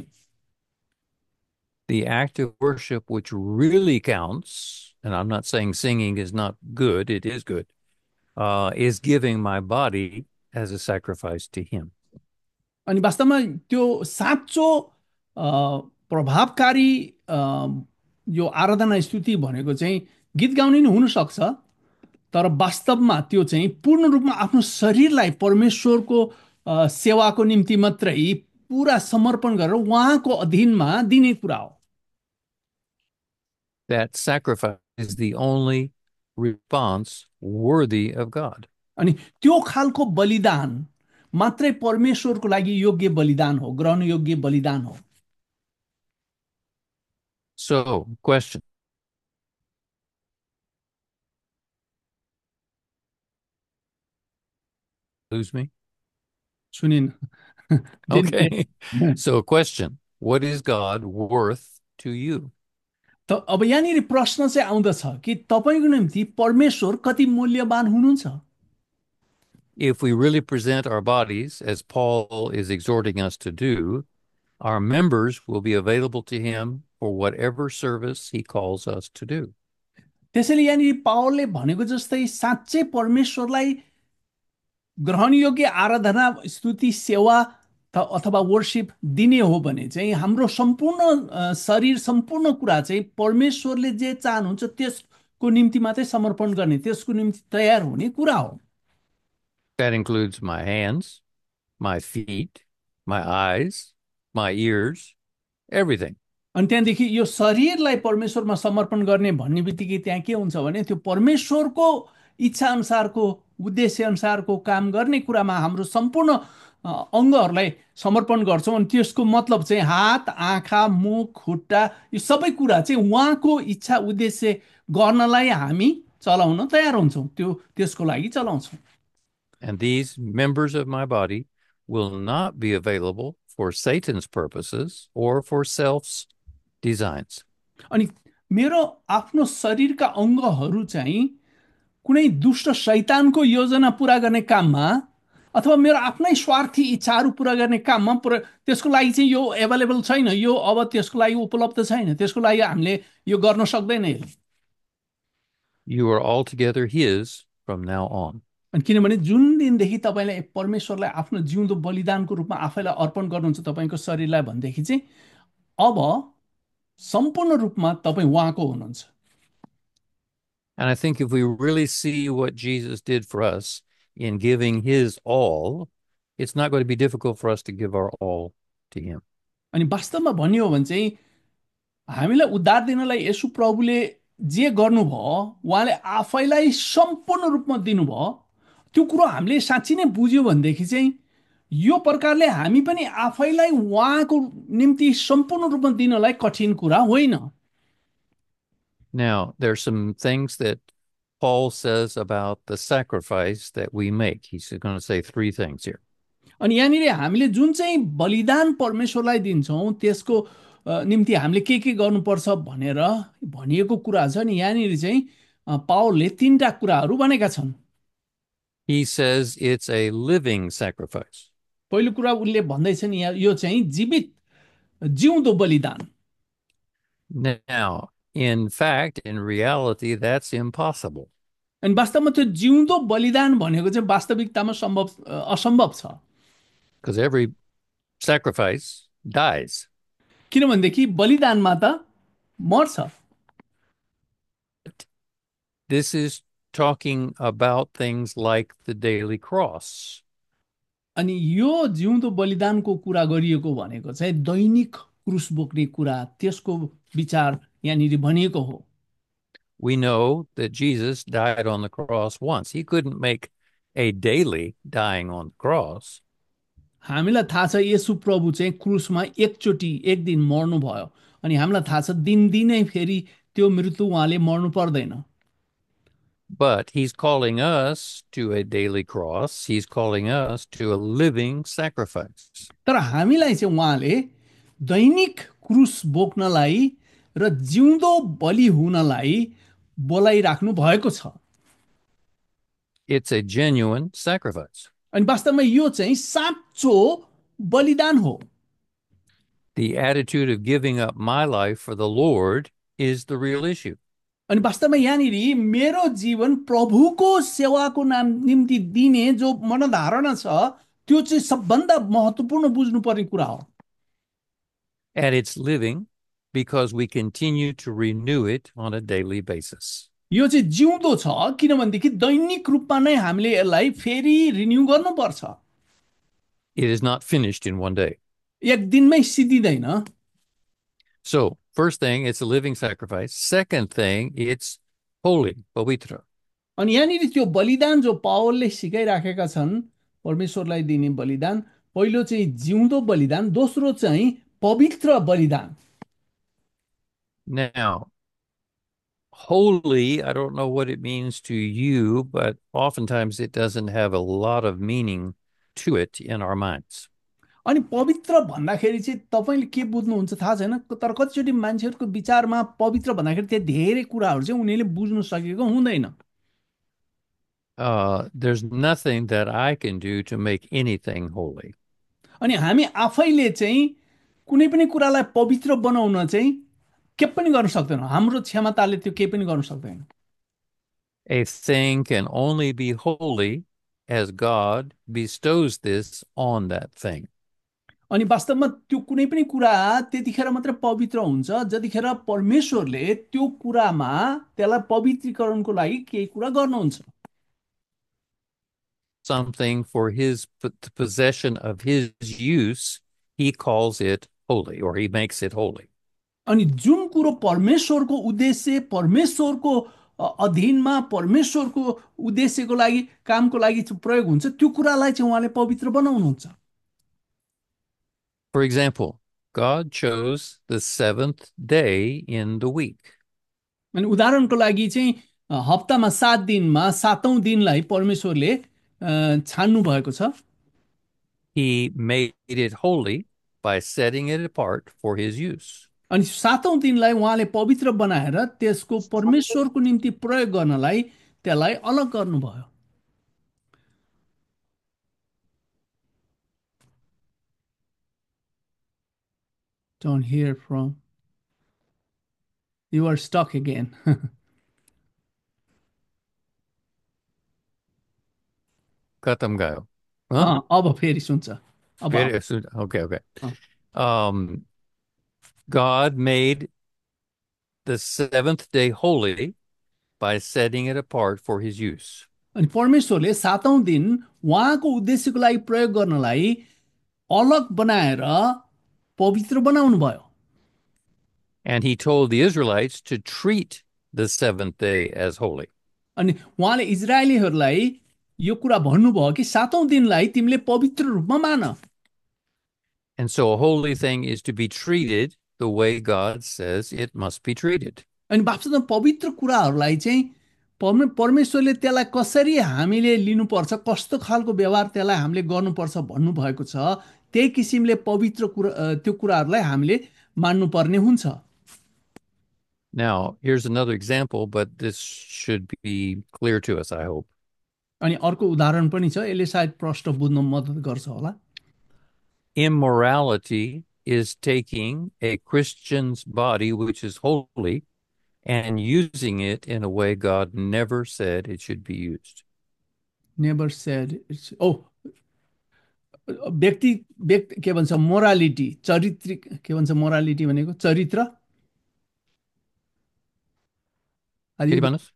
The act of worship, which really counts, and I'm not saying singing is not good, it is good, uh, is giving my body as a sacrifice to Him. अनि वास्तवमा त्यो साँचो अ, प्रभावकारी अ, यो आराधना स्तुति भनेको चाहिँ गीत गाउने नि हुनसक्छ, तर वास्तवमा त्यो चाहिँ पूर्ण रूपमा आफ्नो शरीरलाई परमेश्वरको अ, सेवाको निम्ति मात्रै पुरा समर्पण गरेर उहाँको अधीनमा दिने कुरा हो। That sacrifice is the only response worthy of God. अनि त्यो खालको बलिदान मात्रै परमेश्वरको लागि योग्य बलिदान हो, ग्रहण योग्य बलिदान हो। So, question. Lose me? सुनिन Okay. So, question. What is God worth to you? त अब यहाँनिर प्रश्न चाहिँ आउँदछ कि तपाईँको निम्ति परमेश्वर कति मूल्यवान हुनुहुन्छ। If we really present our bodies as Paul is exhorting us to do, our members will be available to Him for whatever service He calls us to do. त्यसैले यहाँनिर पावलले भनेको जस्तै साँच्चै परमेश्वरलाई ग्रहणयोग्य आराधना स्तुति सेवा त- अथवा वर्शिप दिने हो भने चाहिँ हाम्रो सम्पूर्ण अ, शरीर सम्पूर्ण कुरा चाहिँ परमेश्वरले जे चाहनुहुन्छ त्यसको निम्ति मात्रै समर्पण गर्ने, त्यसको निम्ति तयार हुने कुरा हो। That includes my hands, my feet, my eyes, my ears, everything. अनि त्यहाँदेखि यो शरीरलाई परमेश्वरमा समर्पण गर्ने भन्ने बित्तिकै त्यहाँ के हुन्छ भने त्यो परमेश्वरको इच्छा अनुसारको उद्देश्य अनुसारको काम गर्ने कुरामा हाम्रो सम्पूर्ण अ, अङ्गहरूलाई समर्पण गर्छौँ। अनि त्यसको मतलब चाहिँ हात, आँखा, मुख, खुट्टा यो सबै कुरा चाहिँ उहाँको इच्छा उद्देश्य गर्नलाई हामी चलाउन तयार हुन्छौँ, त्यो त्यसको लागि चलाउँछौँ। And these members of my body will not be available for Satan's purposes or for self's designs. अनि मेरो आफ्नो शरीरका अङ्गहरू चाहिँ कुनै दुष्ट शैतानको योजना पुरा गर्ने काममा अथवा मेरो आफ्नै स्वार्थी इच्छाहरू पुरा गर्ने काममा पुरा त्यसको लागि चाहिँ यो एभाइलेबल छैन, यो अब त्यसको लागि उपलब्ध छैन, त्यसको लागि हामीले यो गर्न सक्दैन यसले। You are altogether His from now on. अनि किनभने जुन दिनदेखि तपाईँले परमेश्वरलाई आफ्नो जिउँदो बलिदानको रूपमा आफैलाई अर्पण गर्नुहुन्छ तपाईँको शरीरलाई भनेदेखि चाहिँ अब सम्पूर्ण रूपमा तपाईँ उहाँको हुनुहुन्छ। And I think if we really see what Jesus did for us in giving His all, it's not going to be difficult for us to give our all to Him. अनि वास्तवमा भन्ने हो भने चाहिँ हामीलाई उद्धार दिनलाई यसु प्रभुले जे गर्नुभयो उहाँले आफैलाई सम्पूर्ण रूपमा दिनुभयो, त्यो कुरो हामीले साँच्ची नै बुझ्यो भनेदेखि चाहिँ यो प्रकारले हामी पनि आफैलाई उहाँको निम्ति सम्पूर्ण रूपमा दिनलाई कठिन कुरा होइन। Now, there's some things that Paul says about the sacrifice that we make. He's going to say three things here. अनि यहाँनिर हामीले जुन चाहिँ बलिदान परमेश्वरलाई दिन्छौँ त्यसको अ, निम्ति हामीले के के गर्नुपर्छ भनेर भनिएको कुरा छ नि, यहाँनिर चाहिँ अ, पावलले तीनटा कुराहरू भनेका छन्। He says it's a living sacrifice. पहिलो कुरा उनले भन्दैछन् यहाँ यो चाहिँ जीवित जिउँदो बलिदान। Now, in fact, in reality, that's impossible अनि वास्तवमा त्यो जिउँदो बलिदान भनेको चाहिँ वास्तविकतामा सम्भव अ, असम्भव छ। because every sacrifice dies. किनभनेदेखि बलिदानमा त मर्छ। This is talking about things like the daily cross. अनि यो जिउँदो बलिदानको कुरा गरिएको भनेको चाहिँ दैनिक क्रुस बोक्ने कुरा, त्यसको विचार यहाँनिर भनिएको हो। We know that Jesus died on the cross once. He couldn't make a daily dying on the cross. हामीलाई थाहा छ येशू प्रभु चाहिँ क्रुसमा एकचोटि एक दिन मर्नु भयो, अनि हामीलाई थाहा छ दिनदिनै फेरि त्यो मृत्यु उहाँले मर्नु पर्दैन। But He's calling us to a daily cross. He's calling us to a living sacrifice. तर हामीलाई चाहिँ उहाँले दैनिक क्रुस बोक्नलाई र जिउँदो बलि हुनलाई बोलाइराख्नु भएको छ। It's a genuine sacrifice. अनि वास्तवमा यो चाहिँ साँचो बलिदान हो। The attitude of giving up my life for the Lord is the real issue. अनि वास्तवमा यहाँनिर मेरो जीवन प्रभुको सेवाको नाम निम्ति दिने जो मनोधारणा छ त्यो चाहिँ सबभन्दा महत्त्वपूर्ण बुझ्नुपर्ने कुरा हो। And it's living because we continue to renew it on a daily basis. यो चाहिँ जिउँदो छ किनभनेदेखि दैनिक रूपमा नै हामीले यसलाई फेरि रिन्यू गर्नुपर्छ। It is not finished in one day. एक दिनमै सिद्धिँदैन। So, first thing, it's a living sacrifice. Second thing, it's holy, pavitra. अनि यहाँनिर त्यो बलिदान जो पावलले सिकाइराखेका छन् परमेश्वरलाई दिने बलिदान, पहिलो चाहिँ जिउँदो बलिदान, दोस्रो चाहिँ पवित्र बलिदान। Now, holy, I don't know what it means to you, but oftentimes it doesn't have a lot of meaning to it in our minds. अनि पवित्र भन्दाखेरि चाहिँ तपाईँले के बुझ्नुहुन्छ थाहा छैन, तर कतिचोटि मान्छेहरूको विचारमा पवित्र भन्दाखेरि त्यहाँ धेरै कुराहरू चाहिँ उनीहरूले बुझ्न सकेको हुँदैन। Uh, there's nothing that I can do to make anything holy. अनि हामी आफैले चाहिँ कुनै पनि कुरालाई पवित्र बनाउन चाहिँ के पनि गर्न सक्दैनौँ, हाम्रो क्षमताले त्यो केही पनि गर्न सक्दैन। A thing can only be holy as God bestows this on that thing. अनि वास्तवमा त्यो कुनै पनि कुरा त्यतिखेर मात्र पवित्र हुन्छ जतिखेर परमेश्वरले त्यो कुरामा त्यसलाई पवित्रीकरणको लागि केही कुरा गर्नुहुन्छ। Something for his p- possession of his use, he calls it holy, or he makes it holy. अनि जुन कुरो परमेश्वरको उद्देश्य, परमेश्वरको अ, अधीनमा, परमेश्वरको उद्देश्यको लागि, कामको लागि चाहिँ प्रयोग हुन्छ, त्यो कुरालाई चाहिँ उहाँले पवित्र बनाउनुहुन्छ। For example, God chose the seventh day in the week. अनि उदाहरणको लागि चाहिँ अ, हप्तामा सात दिनमा सातौं दिनलाई परमेश्वरले अ, छान्नु भएको छ। He made it holy by setting it apart for his use. अनि सातौं दिनलाई उहाँले पवित्र बनाएर त्यसको परमेश्वरको निम्ति प्रयोग गर्नलाई त्यसलाई अलग गर्नुभयो। Don't hear from. You are stuck again. Khatam gayo. Huh? अँ, अब फेरि सुन्छ। अब Very soon. Okay, okay. Oh. Um, God made the seventh day holy by setting it apart for his use. अनि परमेश्वरले सातौं दिन उहाँको उद्देश्यको लागि प्रयोग गर्नलाई अलग बनाएर पवित्र बनाउनु भयो। And he told the Israelites to treat the seventh day as holy. अनि उहाँले इजरायलीहरूलाई यो कुरा भन्नुभयो कि सातौं दिनलाई तिमीले पवित्र रूपमा मान। And so a holy thing is to be treated the way God says it must be treated. अनि वास्तवमा पवित्र कुराहरूलाई चाहिँ परमे परमेश्वरले त्यसलाई कसरी हामीले लिनुपर्छ, कस्तो खालको व्यवहार त्यसलाई हामीले गर्नुपर्छ भन्नुभएको छ, त्यही किसिमले पवित्र कुरा अ, त्यो कुराहरूलाई हामीले मान्नुपर्ने हुन्छ। Now, here's another example, but this should be clear to us, I hope. अनि अर्को उदाहरण पनि छ, यसले सायद प्रश्न बुझ्न मद्दत गर्छ होला। Immorality is taking a Christian's body, which is holy, and using it in a way God never said it should be used. Never said it's ओ व्यक्ति व्यक्ति के भन्छ मोरालिटी, चरित्रिक के भन्छ मोरालिटी भनेको चरित्र। आदि Kiribanos?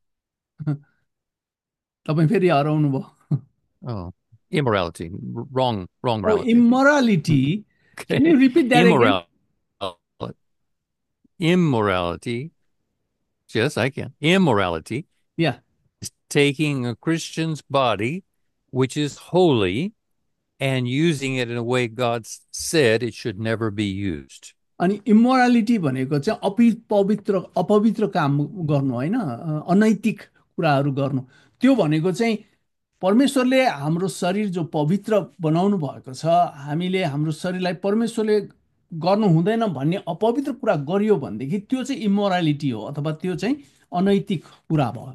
तपाईँ फेरि हराउनु भयो। Oh, immorality. R- Wrong, wrong Oh, morality. immorality. Can you repeat that again? Immorality. Immorality. Yes, I can. Immorality Yeah. is taking a Christian's body, which is holy, and using it in a way God s- said it should never be used. अनि immorality भनेको चाहिँ अपि पवित्र अपवित्र काम गर्नु होइन, a, अनैतिक कुराहरू गर्नु। त्यो भनेको चाहिँ परमेश्वरले हाम्रो शरीर जो पवित्र बनाउनु भएको छ, हामीले हाम्रो शरीरलाई परमेश्वरले गर्नु हुँदैन भन्ने अपवित्र कुरा गरियो भनेदेखि त्यो चाहिँ इमोरालिटी हो, अथवा त्यो चाहिँ अनैतिक कुरा भयो।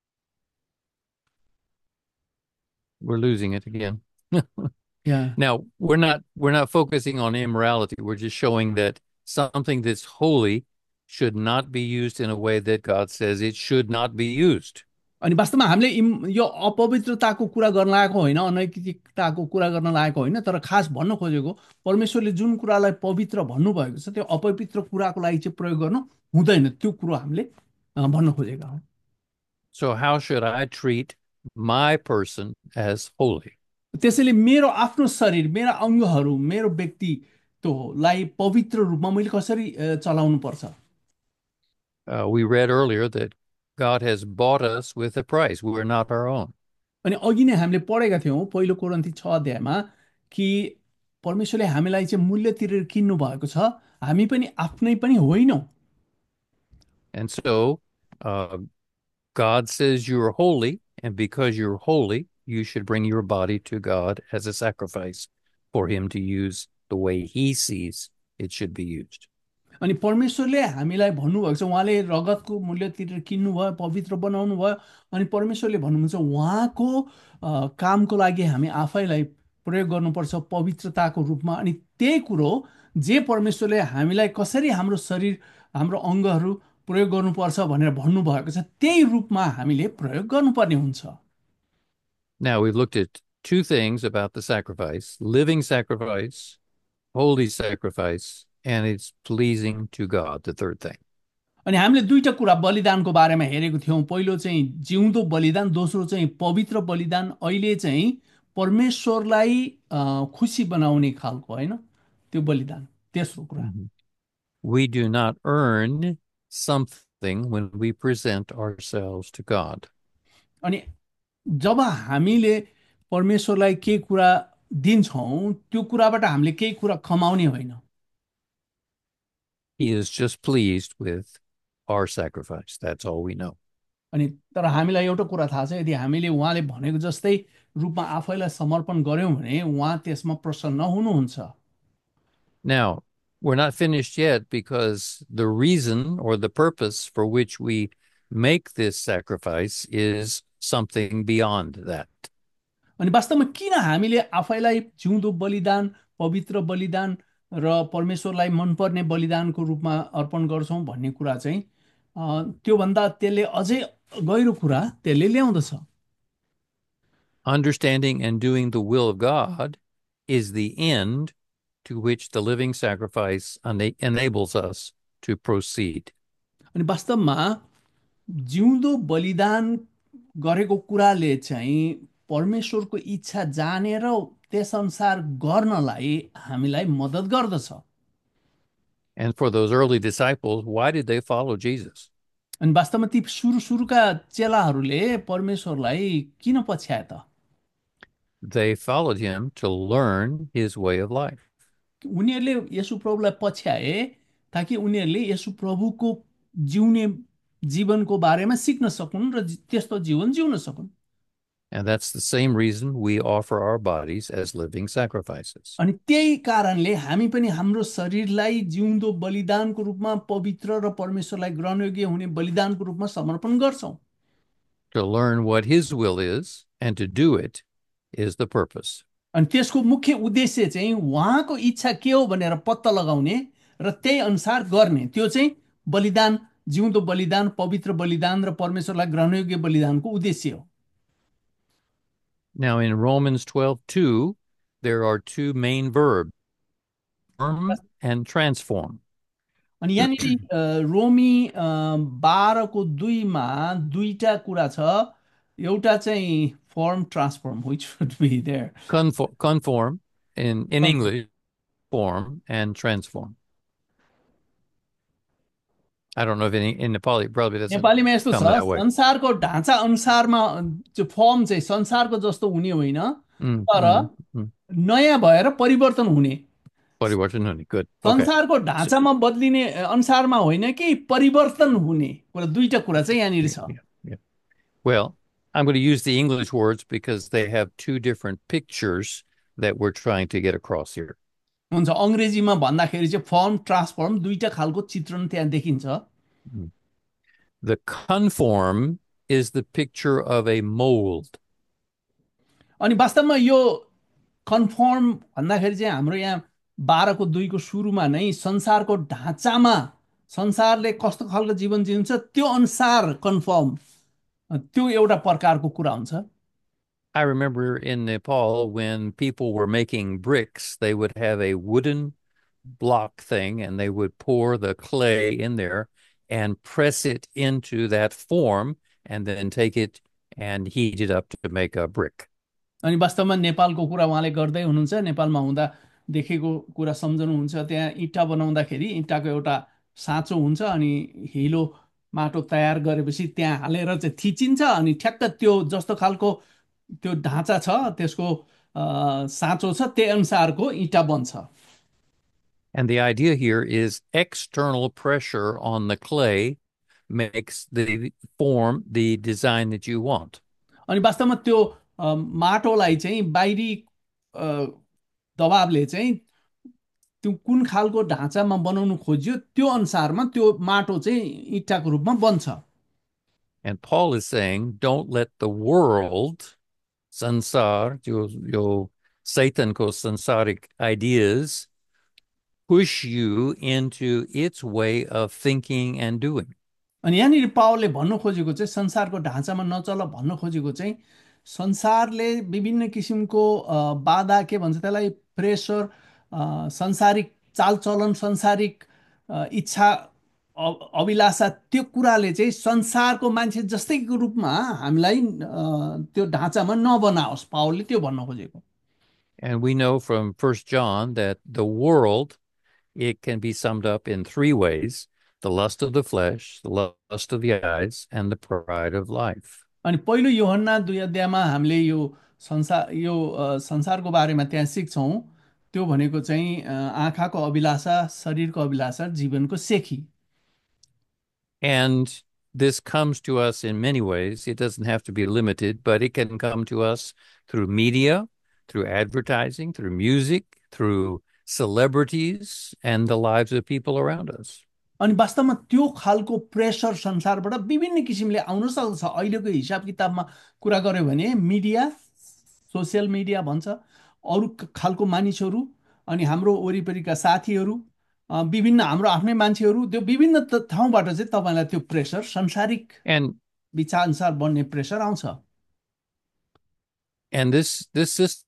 We're losing it again. Yeah. Now, we're not we're not focusing on immorality. We're just showing that something that's holy should not be used in a way that God says it should not be used. अनि वास्तवमा हामीले इम यो अपवित्रताको कुरा गर्न लागेको होइन, अनैतिकताको कुरा गर्न लागेको होइन, तर खास भन्न खोजेको परमेश्वरले जुन कुरालाई पवित्र भन्नुभएको छ त्यो अपवित्र कुराको लागि चाहिँ प्रयोग गर्नु हुँदैन, त्यो कुरो हामीले अ, भन्न खोजेका हौँ। So how should I treat my person as holy? त्यसैले मेरो आफ्नो शरीर, मेरा अङ्गहरू, मेरो व्यक्तित्वलाई पवित्र रूपमा मैले कसरी अ, चलाउनु पर्छ? Uh, we read earlier that God has bought us with a price. We're not our own. अनि अघि नै हामीले पढेका थियौँ पहिलो कोरिन्थी छ अध्यायमा कि परमेश्वरले हामीलाई चाहिँ मूल्य तिरेर किन्नु भएको छ, हामी पनि आफ्नै पनि होइनौँ। And so uh, God says you're holy, and because you're holy, you should bring your body to God as a sacrifice for him to use the way he sees it should be used. अनि परमेश्वरले हामीलाई भन्नुभएको छ, उहाँले रगतको मूल्य तिरेर किन्नु भयो, पवित्र बनाउनु भयो, अनि परमेश्वरले भन्नुहुन्छ उहाँको अ, कामको लागि हामी आफैलाई प्रयोग गर्नुपर्छ पवित्रताको रूपमा। अनि त्यही कुरो जे परमेश्वरले हामीलाई कसरी हाम्रो शरीर, हाम्रो अङ्गहरू प्रयोग गर्नुपर्छ भनेर भन्नुभएको छ, त्यही रूपमा हामीले प्रयोग गर्नुपर्ने हुन्छ। Now, we've looked at two things about the sacrifice: living sacrifice, holy sacrifice, and it's pleasing to God, the third thing. अनि हामीले दुईटा कुरा बलिदानको बारेमा हेरेको थियौँ। पहिलो चाहिँ जिउँदो बलिदान, दोस्रो चाहिँ पवित्र बलिदान। अहिले चाहिँ परमेश्वरलाई अ, खुसी बनाउने खालको होइन त्यो बलिदान, तेस्रो कुरा। Mhm. We do not earn something when we present ourselves to God. अनि जब हामीले परमेश्वरलाई केही कुरा दिन्छौँ त्यो कुराबाट हामीले केही कुरा कमाउने होइन, He is just pleased with our sacrifice. That's all we know. अनि तर हामीलाई एउटा कुरा थाहा छ, यदि हामीले उहाँले भनेको जस्तै रूपमा आफैलाई समर्पण गर्यौँ भने उहाँ त्यसमा प्रसन्न हुनुहुन्छ। Now, we're not finished yet, because the reason or the purpose for which we make this sacrifice is something beyond that. अनि वास्तवमा किन हामीले आफैलाई जिउँदो बलिदान, पवित्र बलिदान र परमेश्वरलाई मनपर्ने बलिदानको रूपमा अर्पण गर्छौँ भन्ने कुरा चाहिँ अ, त्योभन्दा त्यसले अझै गहिरो कुरा त्यसले ल्याउँदछ। Understanding and doing the will of God is the end to which the living sacrifice ena- enables us to proceed. अनि वास्तवमा जिउँदो बलिदान गरेको कुराले चाहिँ परमेश्वरको इच्छा जानेर त्यसअनुसार गर्नलाई हामीलाई मद्दत गर्दछ। And for those early disciples, why did they follow Jesus? अनि वास्तवमा ती सुरु सुरुका चेलाहरूले परमेश्वरलाई किन पछ्याए त? They followed him to learn his way of life. उनीहरूले यसु प्रभुलाई पछ्याए ताकि उनीहरूले यसु प्रभुको जिउने जीवनको बारेमा सिक्न सकुन् र जि- त्यस्तो जीवन जिउन सकुन्। And that's the same reason we offer our bodies as living sacrifices. अनि त्यही कारणले हामी पनि हाम्रो शरीरलाई जिउँदो बलिदानको रूपमा पवित्र र परमेश्वरलाई ग्रहणयोग्य हुने बलिदानको रूपमा समर्पण गर्छौँ। To learn what his will is and to do it is the purpose. अनि त्यसको मुख्य उद्देश्य चाहिँ उहाँको इच्छा के हो भनेर पत्ता लगाउने र त्यही अनुसार गर्ने, त्यो चाहिँ बलिदान, जिउँदो बलिदान, पवित्र बलिदान र परमेश्वरलाई ग्रहणयोग्य बलिदानको उद्देश्य हो। Now, in Romans twelve two, there are two main verbs: form and transform. अनि यहाँनिर अ, रोमी अ, बाह्रको दुईमा दुईटा कुरा छ। एउटा चाहिँ form, transform, which would be there. Conform, conform in, in English, form and transform. I don't know if any in Nepali it probably doesn't नेपालीमा यस्तो come छ, that way. संसारको ढाँचा अनुसारमा त्यो फर्म चाहिँ संसारको जस्तो हुने होइन, Mm, तर mm, mm. नयाँ भएर परिवर्तन हुने। परिवर्तन हुने. Good. Okay. संसारको ढाँचामा बदलिने अ, अनुसारमा होइन कि परिवर्तन हुने कुरा, दुईटा कुरा चाहिँ यहाँनिर छ। Yeah, yeah. Well, I'm going to use the English words because they have two different pictures that we're trying to get across here. हुन्छ, अङ्ग्रेजीमा भन्दाखेरि चाहिँ फर्म, ट्रान्सफर्म दुईटा खालको चित्रण त्यहाँ देखिन्छ। The conform is the picture of a mold. अनि वास्तवमा यो कन्फर्म भन्दाखेरि चाहिँ हाम्रो यहाँ बाह्रको दुईको सुरुमा नै संसारको ढाँचामा संसारले कस्तो खालको जीवन जिन्छ त्यो अनुसार कन्फर्म त्यो एउटा प्रकारको कुरा हुन्छ। I remember in Nepal when people were making bricks, they would have a wooden block thing and they would pour the clay in there and press it into that form and then take it and heat it up to make a brick. अनि वास्तवमा नेपालको कुरा उहाँले गर्दै हुनुहुन्छ, नेपालमा हुँदा देखेको कुरा सम्झनुहुन्छ। त्यहाँ इँटा बनाउँदाखेरि इँटाको एउटा साँचो हुन्छ अनि हिलो माटो तयार गरेपछि त्यहाँ हालेर चाहिँ थिचिन्छ अनि ठ्याक्क त्यो जस्तो खालको त्यो ढाँचा छ त्यसको साँचो छ त्यही अनुसारको इँटा बन्छ। And the idea here is external pressure on the clay makes the form, the design that you want. अनि वास्तवमा त्यो माटोलाई चाहिँ बाहिरी दबावले चाहिँ त्यो कुन खालको ढाँचामा बनाउनु खोज्यो त्यो अनुसारमा त्यो माटो चाहिँ इँटाको रूपमा बन्छ। And Paul is saying, don't let the world, sansar, yo, yo, Satan ko sansaric ideas, push you into its way of thinking and doing. अनि यहाँनिर पावलले भन्नु खोजेको चाहिँ संसारको ढाँचामा नचल भन्नु खोजेको चाहिँ संसारले विभिन्न किसिमको बाधा के भन्छ त्यसलाई प्रेसर संसारिक चालचलन संसारिक इच्छा अभिलाषा त्यो कुराले चाहिँ संसारको मान्छे जस्तैको रूपमा हामीलाई त्यो ढाँचामा नबनाओस् पावलले त्यो भन्न खोजेको। And we know from First John that the world, it can be summed up in three ways: the lust of the flesh, the lust of the eyes, and the pride of life. अनि पहिलो यूहन्ना दुई अध्यायमा हामीले यो संसार यो संसारको बारेमा त्यहाँ सिक्छौँ। त्यो भनेको चाहिँ आँखाको अभिलाषा, शरीरको अभिलाषा, जीवनको सेखी। And this comes to us in many ways. It doesn't have to be limited, but it can come to us through media, through advertising, through music, through celebrities, and the lives of people around us. अनि वास्तवमा त्यो खालको pressure संसारबाट विभिन्न किसिमले आउन सक्छ। अहिलेको हिसाब किताबमा कुरा गर्यो भने मिडिया, सोसियल मिडिया भन्छ, अरू खालको मानिसहरू अनि हाम्रो वरिपरिका साथीहरू, विभिन्न हाम्रो आफ्नै मान्छेहरू, त्यो विभिन्न ठाउँबाट चाहिँ तपाईलाई त्यो प्रेसर संसारिक and विचार अनुसार बन्ने प्रेसर आउँछ। And this this system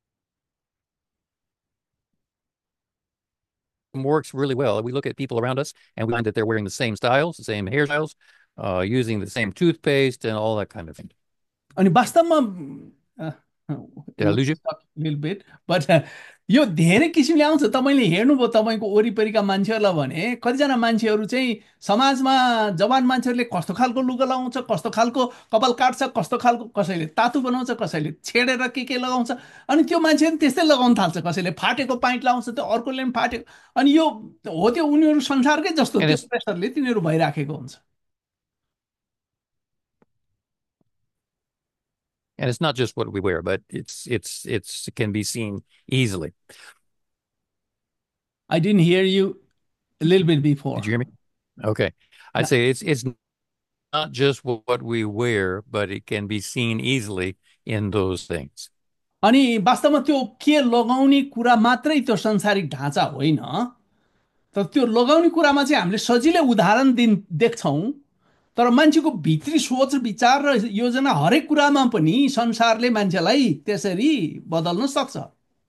works really well. We look at people around us and we find that they're wearing the same styles, the same hairstyles, uh, using the same toothpaste and all that kind of thing. अनि वास्तवमा Did I lose you? little bit, but यो धेरै किसिमले आउँछ। तपाईले हेर्नुभयो तपाईको वरिपरिका मान्छेहरूलाई भने कतिजना मान्छेहरू चाहिँ समाजमा जवान मान्छेहरूले कस्तो खालको लुगा लगाउँछ, कस्तो खालको कपाल काट्छ, कस्तो खालको कसैले तातु बनाउँछ, कसैले छेडेर के के लगाउँछ अनि त्यो मान्छेले त्यस्तै लगाउन थाल्छ। कसैले फाटेको प्यान्ट लगाउँछ, त्यो अर्कोले पनि फाटेको अनि यो हो त्यो उनीहरू संसारकै जस्तो त्यो प्रेसरले तिनीहरू भइराखेको हुन्छ। And it's not just what we wear, but it's it's it's it can be seen easily. I didn't hear you a little bit before. Did you hear me? Okay. I'd say it's it's not just what we wear, but it can be seen easily in those things. अनि वास्तवमा त्यो के लगाउने कुरा मात्रै त्यो संसारिक ढाँचा होइन, तर त्यो लगाउने कुरामा चाहिँ हामीले सजिलै उदाहरण दिन देख्छौँ। तर मान्छेको भित्री सोच विचार र योजना हरेक कुरामा पनि संसारले मान्छेलाई त्यसरी बदल्न सक्छ।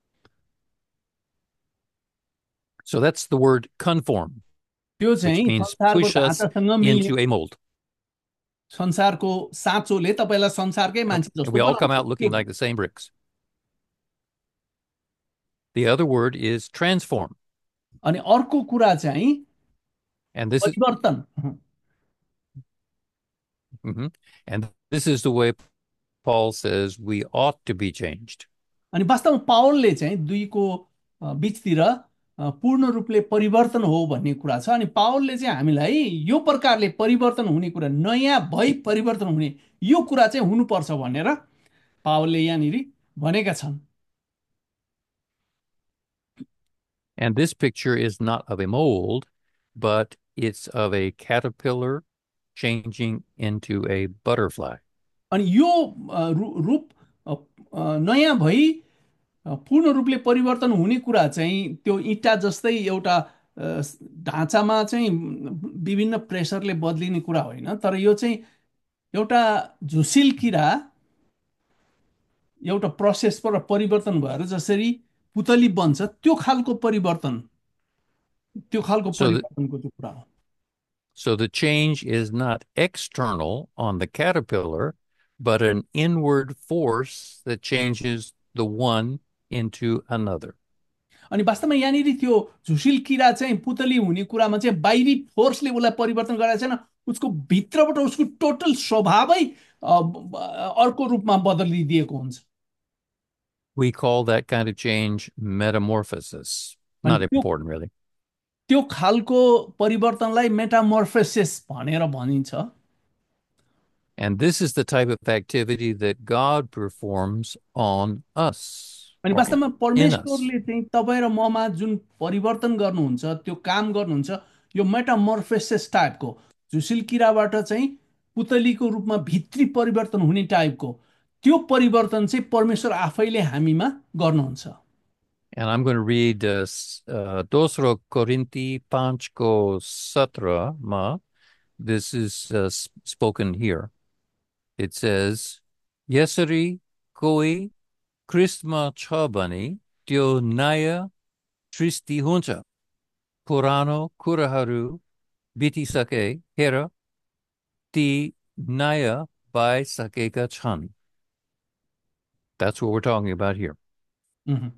So that's the word conform, त्यो which चाहिँ means संसारको push us ढाँचासँग into मिल्ने a mold. संसारको साँचोले तपाईलाई संसारकै मान्छे जस्तो We all come out बनाउँछ। looking like the same bricks. The other word is transform. अनि अर्को कुरा चाहिँ And this is परिवर्तन। mhm. And this is the way Paul says we ought to be changed. अनि वास्तवमा पावलले चाहिँ दुईको बीचतिर पूर्ण रूपले परिवर्तन हो भन्ने कुरा छ। अनि पावलले चाहिँ हामीलाई यो प्रकारले परिवर्तन हुने कुरा, नयाँ भई परिवर्तन हुने यो कुरा चाहिँ हुनुपर्छ भनेर पावलले यहाँनिर भनेका छन्। And this picture is not of a mold, but it's of a caterpillar changing into a butterfly. अनि यो अ, रु- रूप अ, अ, नयाँ भई अ, पूर्ण रूपले परिवर्तन हुने कुरा चाहिँ त्यो इँटा जस्तै एउटा अ, ढाँचामा चाहिँ विभिन्न प्रेसरले बदलिने कुरा होइन, तर यो चाहिँ एउटा झुसिल किरा एउटा प्रोसेसबाट परिवर्तन भएर जसरी पुतली बन्छ त्यो खालको परिवर्तन, त्यो खालको So that परिवर्तनको त्यो कुरा हो। so the change is not external on the caterpillar, but an inward force that changes the one into another. अनि वास्तवमा यहाँनिर त्यो झुसिल किरा चाहिँ पुतली हुने कुरामा चाहिँ बाहिरी फोर्सले उसलाई परिवर्तन गराएको छैन, उसको भित्रबाट उसको टोटल स्वभावै अ, ब- अर्को रूपमा बदलिदिएको हुन्छ। We call that kind of change metamorphosis. अनि Not त्यो important, really. त्यो खालको परिवर्तनलाई मेटामोर्फोसिस भनेर भनिन्छ। And this is the type of activity that God performs on us अनि or वास्तवमा in us. परमेश्वरले चाहिँ तपाईँ र ममा जुन परिवर्तन गर्नुहुन्छ त्यो काम गर्नुहुन्छ यो मेटामोर्फोसिस टाइपको, झुसिल किराबाट चाहिँ पुतलीको रूपमा भित्री परिवर्तन हुने टाइपको त्यो परिवर्तन चाहिँ परमेश्वर आफैले हामीमा गर्नुहुन्छ। And I'm going to read uh, s- uh, Dosro Corinti Panchko Satra Ma. This is uh, s- spoken here. It says, Yesari koi Kristma chabani tyo naya tristi huncha Purano kuraharu biti sake hera ti naya by sakeka chan. That's what we're talking about here. उहुँ।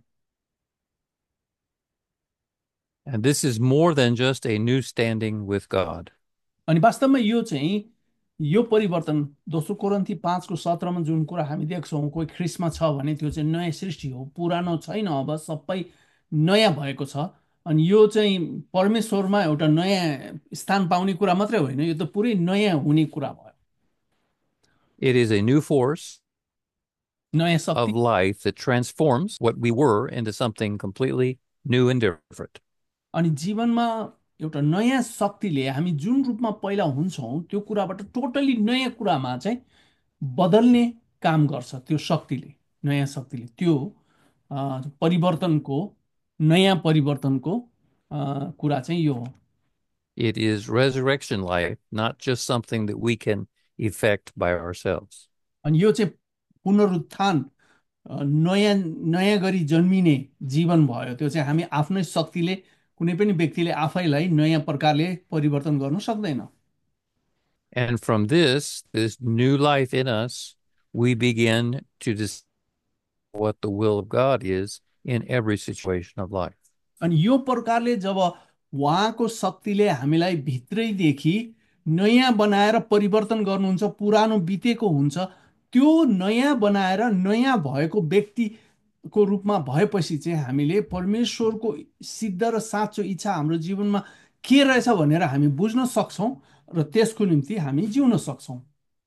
And this is more than just a new standing with God. अनि वास्तवमा यो चाहिँ यो परिवर्तन दोस्रो कोरिन्थी पाँचको सत्रमा जुन कुरा हामी देख्छौँ कोही ख्रिस्टमा छ भने त्यो चाहिँ नयाँ सृष्टि हो, पुरानो छैन, अब सबै नयाँ भएको छ। अनि यो चाहिँ परमेश्वरमा एउटा नयाँ स्थान पाउने कुरा मात्रै होइन, यो त पुरै नयाँ हुने कुरा भयो। It is a new force नयाँ शक्ति of life that transforms what we were into something completely new and different. अनि जीवनमा एउटा नयाँ शक्तिले हामी जुन रूपमा पहिला हुन्छौँ त्यो कुराबाट टोटली नयाँ कुरामा चाहिँ बदल्ने काम गर्छ। त्यो शक्तिले, नयाँ शक्तिले त्यो अ, परिवर्तनको, नयाँ परिवर्तनको अ, कुरा चाहिँ यो हो। It is resurrection life, not just something that we can effect by ourselves. अनि यो चाहिँ पुनरुत्थान, अ, नयाँ नयाँ गरी जन्मिने जीवन भयो। त्यो चाहिँ हामी आफ्नै शक्तिले कुनै पनि व्यक्तिले आफैलाई नयाँ प्रकारले परिवर्तन गर्न सक्दैन। And from this, this new life in us, we begin to discover what the will of God is in every situation of life. अनि यो प्रकारले जब उहाँको शक्तिले हामीलाई भित्रैदेखि नयाँ बनाएर परिवर्तन गर्नुहुन्छ, पुरानो बितेको हुन्छ, त्यो नयाँ बनाएर नयाँ भएको व्यक्तिको रूपमा भएपछि चाहिँ हामीले परमेश्वरको सिद्ध र साँचो इच्छा हाम्रो जीवनमा के रहेछ भनेर हामी बुझ्न सक्छौँ र त्यसको निम्ति हामी जिउन सक्छौँ।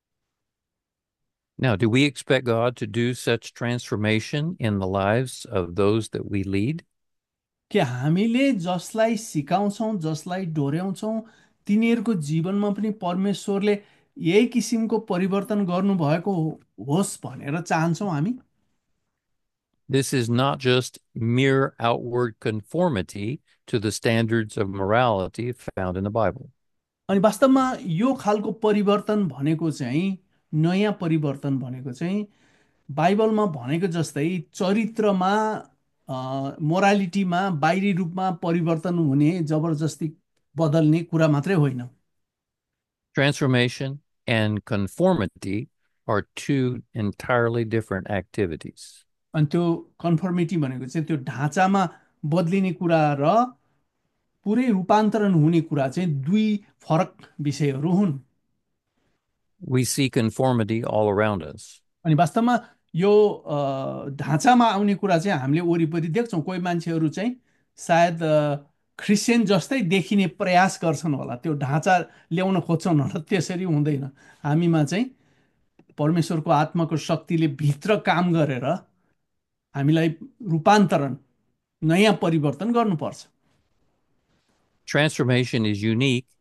Now, do we expect God to do such transformation in the lives of those that we lead? कि हामीले जसलाई सिकाउँछौँ, जसलाई डोर्याउँछौँ, तिनीहरूको जीवनमा पनि परमेश्वरले यही किसिमको परिवर्तन गर्नुभएको होस् भनेर चाहन्छौँ हामी। This is not just mere outward conformity to the standards of morality found in the Bible. अनि वास्तवमा यो खालको परिवर्तन भनेको चाहिँ, नयाँ परिवर्तन भनेको चाहिँ बाइबलमा भनेको जस्तै चरित्रमा, मोरालिटीमा बाहिरी रूपमा परिवर्तन हुने, जबरजस्ती बदल्ने कुरा मात्रै होइन। Transformation and conformity are two entirely different activities. अनि त्यो कन्फर्मिटी भनेको चाहिँ त्यो ढाँचामा बदलिने कुरा र पुरै रूपान्तरण हुने कुरा चाहिँ दुई फरक विषयहरू हुन्। We see conformity all around us. अनि वास्तवमा यो अ, ढाँचामा आउने कुरा चाहिँ हामीले वरिपरि देख्छौँ। कोही मान्छेहरू चाहिँ सायद अ, क्रिस्चियन जस्तै देखिने प्रयास गर्छन् होला, त्यो ढाँचा ल्याउन खोज्छन् होला, त्यसरी हुँदैन। हामीमा चाहिँ परमेश्वरको आत्माको शक्तिले भित्र काम गरेर हामीलाई रूपान्तरण, नयाँ परिवर्तन गर्नुपर्छ। Transformation is unique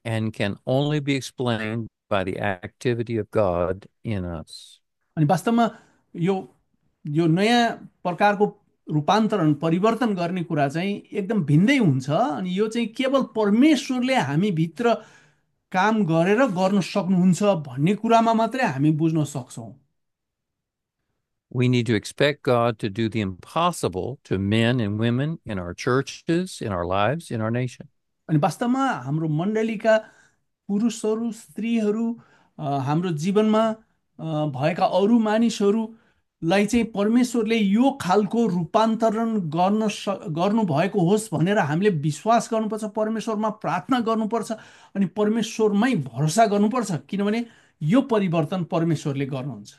and can only be explained by the activity of God in us. अनि वास्तवमा यो यो नयाँ प्रकारको रूपान्तरण परिवर्तन गर्ने कुरा चाहिँ एकदम भिन्दै हुन्छ अनि यो चाहिँ केवल परमेश्वरले हामी भित्र काम गरेर गर्न सक्नुहुन्छ भन्ने कुरामा मात्रै हामी बुझ्न सक्छौँ। We need to expect God to do the impossible to men and women in our churches, in our lives, in our nation. अनि वास्तवमा हाम्रो मण्डलीका पुरुषहरू स्त्रीहरू अ, हाम्रो जीवनमा अ, भएका अरू मानिसहरूलाई चाहिँ परमेश्वरले यो खालको रूपान्तरण गर्न स गर्नुभएको होस् भनेर हामीले विश्वास गर्नुपर्छ, परमेश्वरमा प्रार्थना गर्नुपर्छ अनि परमेश्वरमै भरोसा गर्नुपर्छ किनभने यो परिवर्तन परमेश्वरले गर्नुहुन्छ।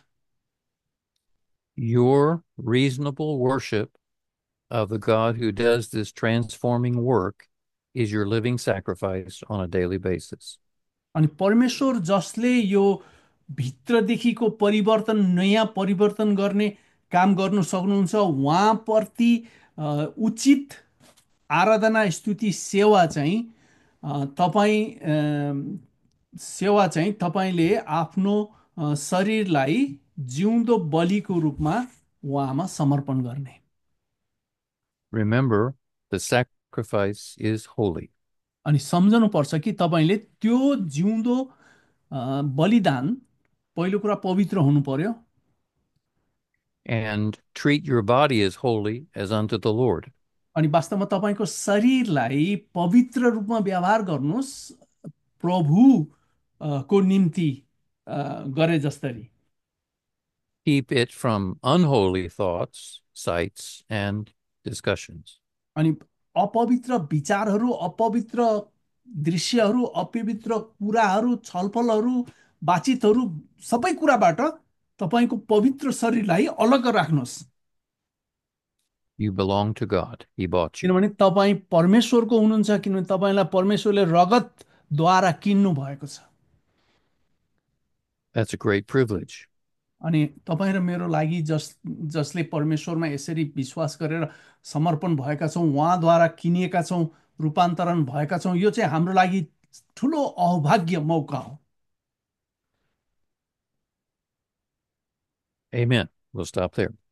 Your reasonable worship of the God who does this transforming work is your living sacrifice on a daily basis. अनि परमेश्वर जसले यो भित्रदेखिको परिवर्तन नयाँ परिवर्तन गर्ने काम गर्नु सक्नुहुन्छ उहाँप्रति अ, उचित आराधना स्तुति सेवा चाहिँ अ, तपाईँ अ, सेवा चाहिँ तपाईँले आफ्नो अ, शरीरलाई जिउँदो बलिको रूपमा उहाँमा समर्पण गर्ने। Remember, the sacrifice is holy. अनि सम्झनुपर्छ कि तपाईँले त्यो जिउँदो अ, बलिदान पहिलो कुरा पवित्र हुनु पर्यो And treat your body as holy as unto the Lord. अनि वास्तवमा तपाईँको शरीरलाई पवित्र रूपमा व्यवहार गर्नुहोस् प्रभु अ, को निम्ति अ, गरे जस्तरी। Keep it from unholy thoughts, sights, and discussions. अनि अपवित्र विचारहरू अपवित्र दृश्यहरू अपवित्र कुराहरू छलफलहरू बातचितहरू सबै कुराबाट तपाईँको पवित्र शरीरलाई अलग राख्नुहोस् You belong to God. He bought you. किनभने तपाईँ परमेश्वरको हुनुहुन्छ किनभने तपाईँलाई परमेश्वरले रगतद्वारा किन्नु भएको छ। That's a great privilege. अनि तपाईँ र मेरो लागि जस जसले परमेश्वरमा यसरी विश्वास गरेर समर्पण भएका छौँ उहाँद्वारा किनिएका छौँ रूपान्तरण भएका छौँ यो चाहिँ हाम्रो लागि ठुलो अभाग्य मौका हो। Amen. We'll stop there.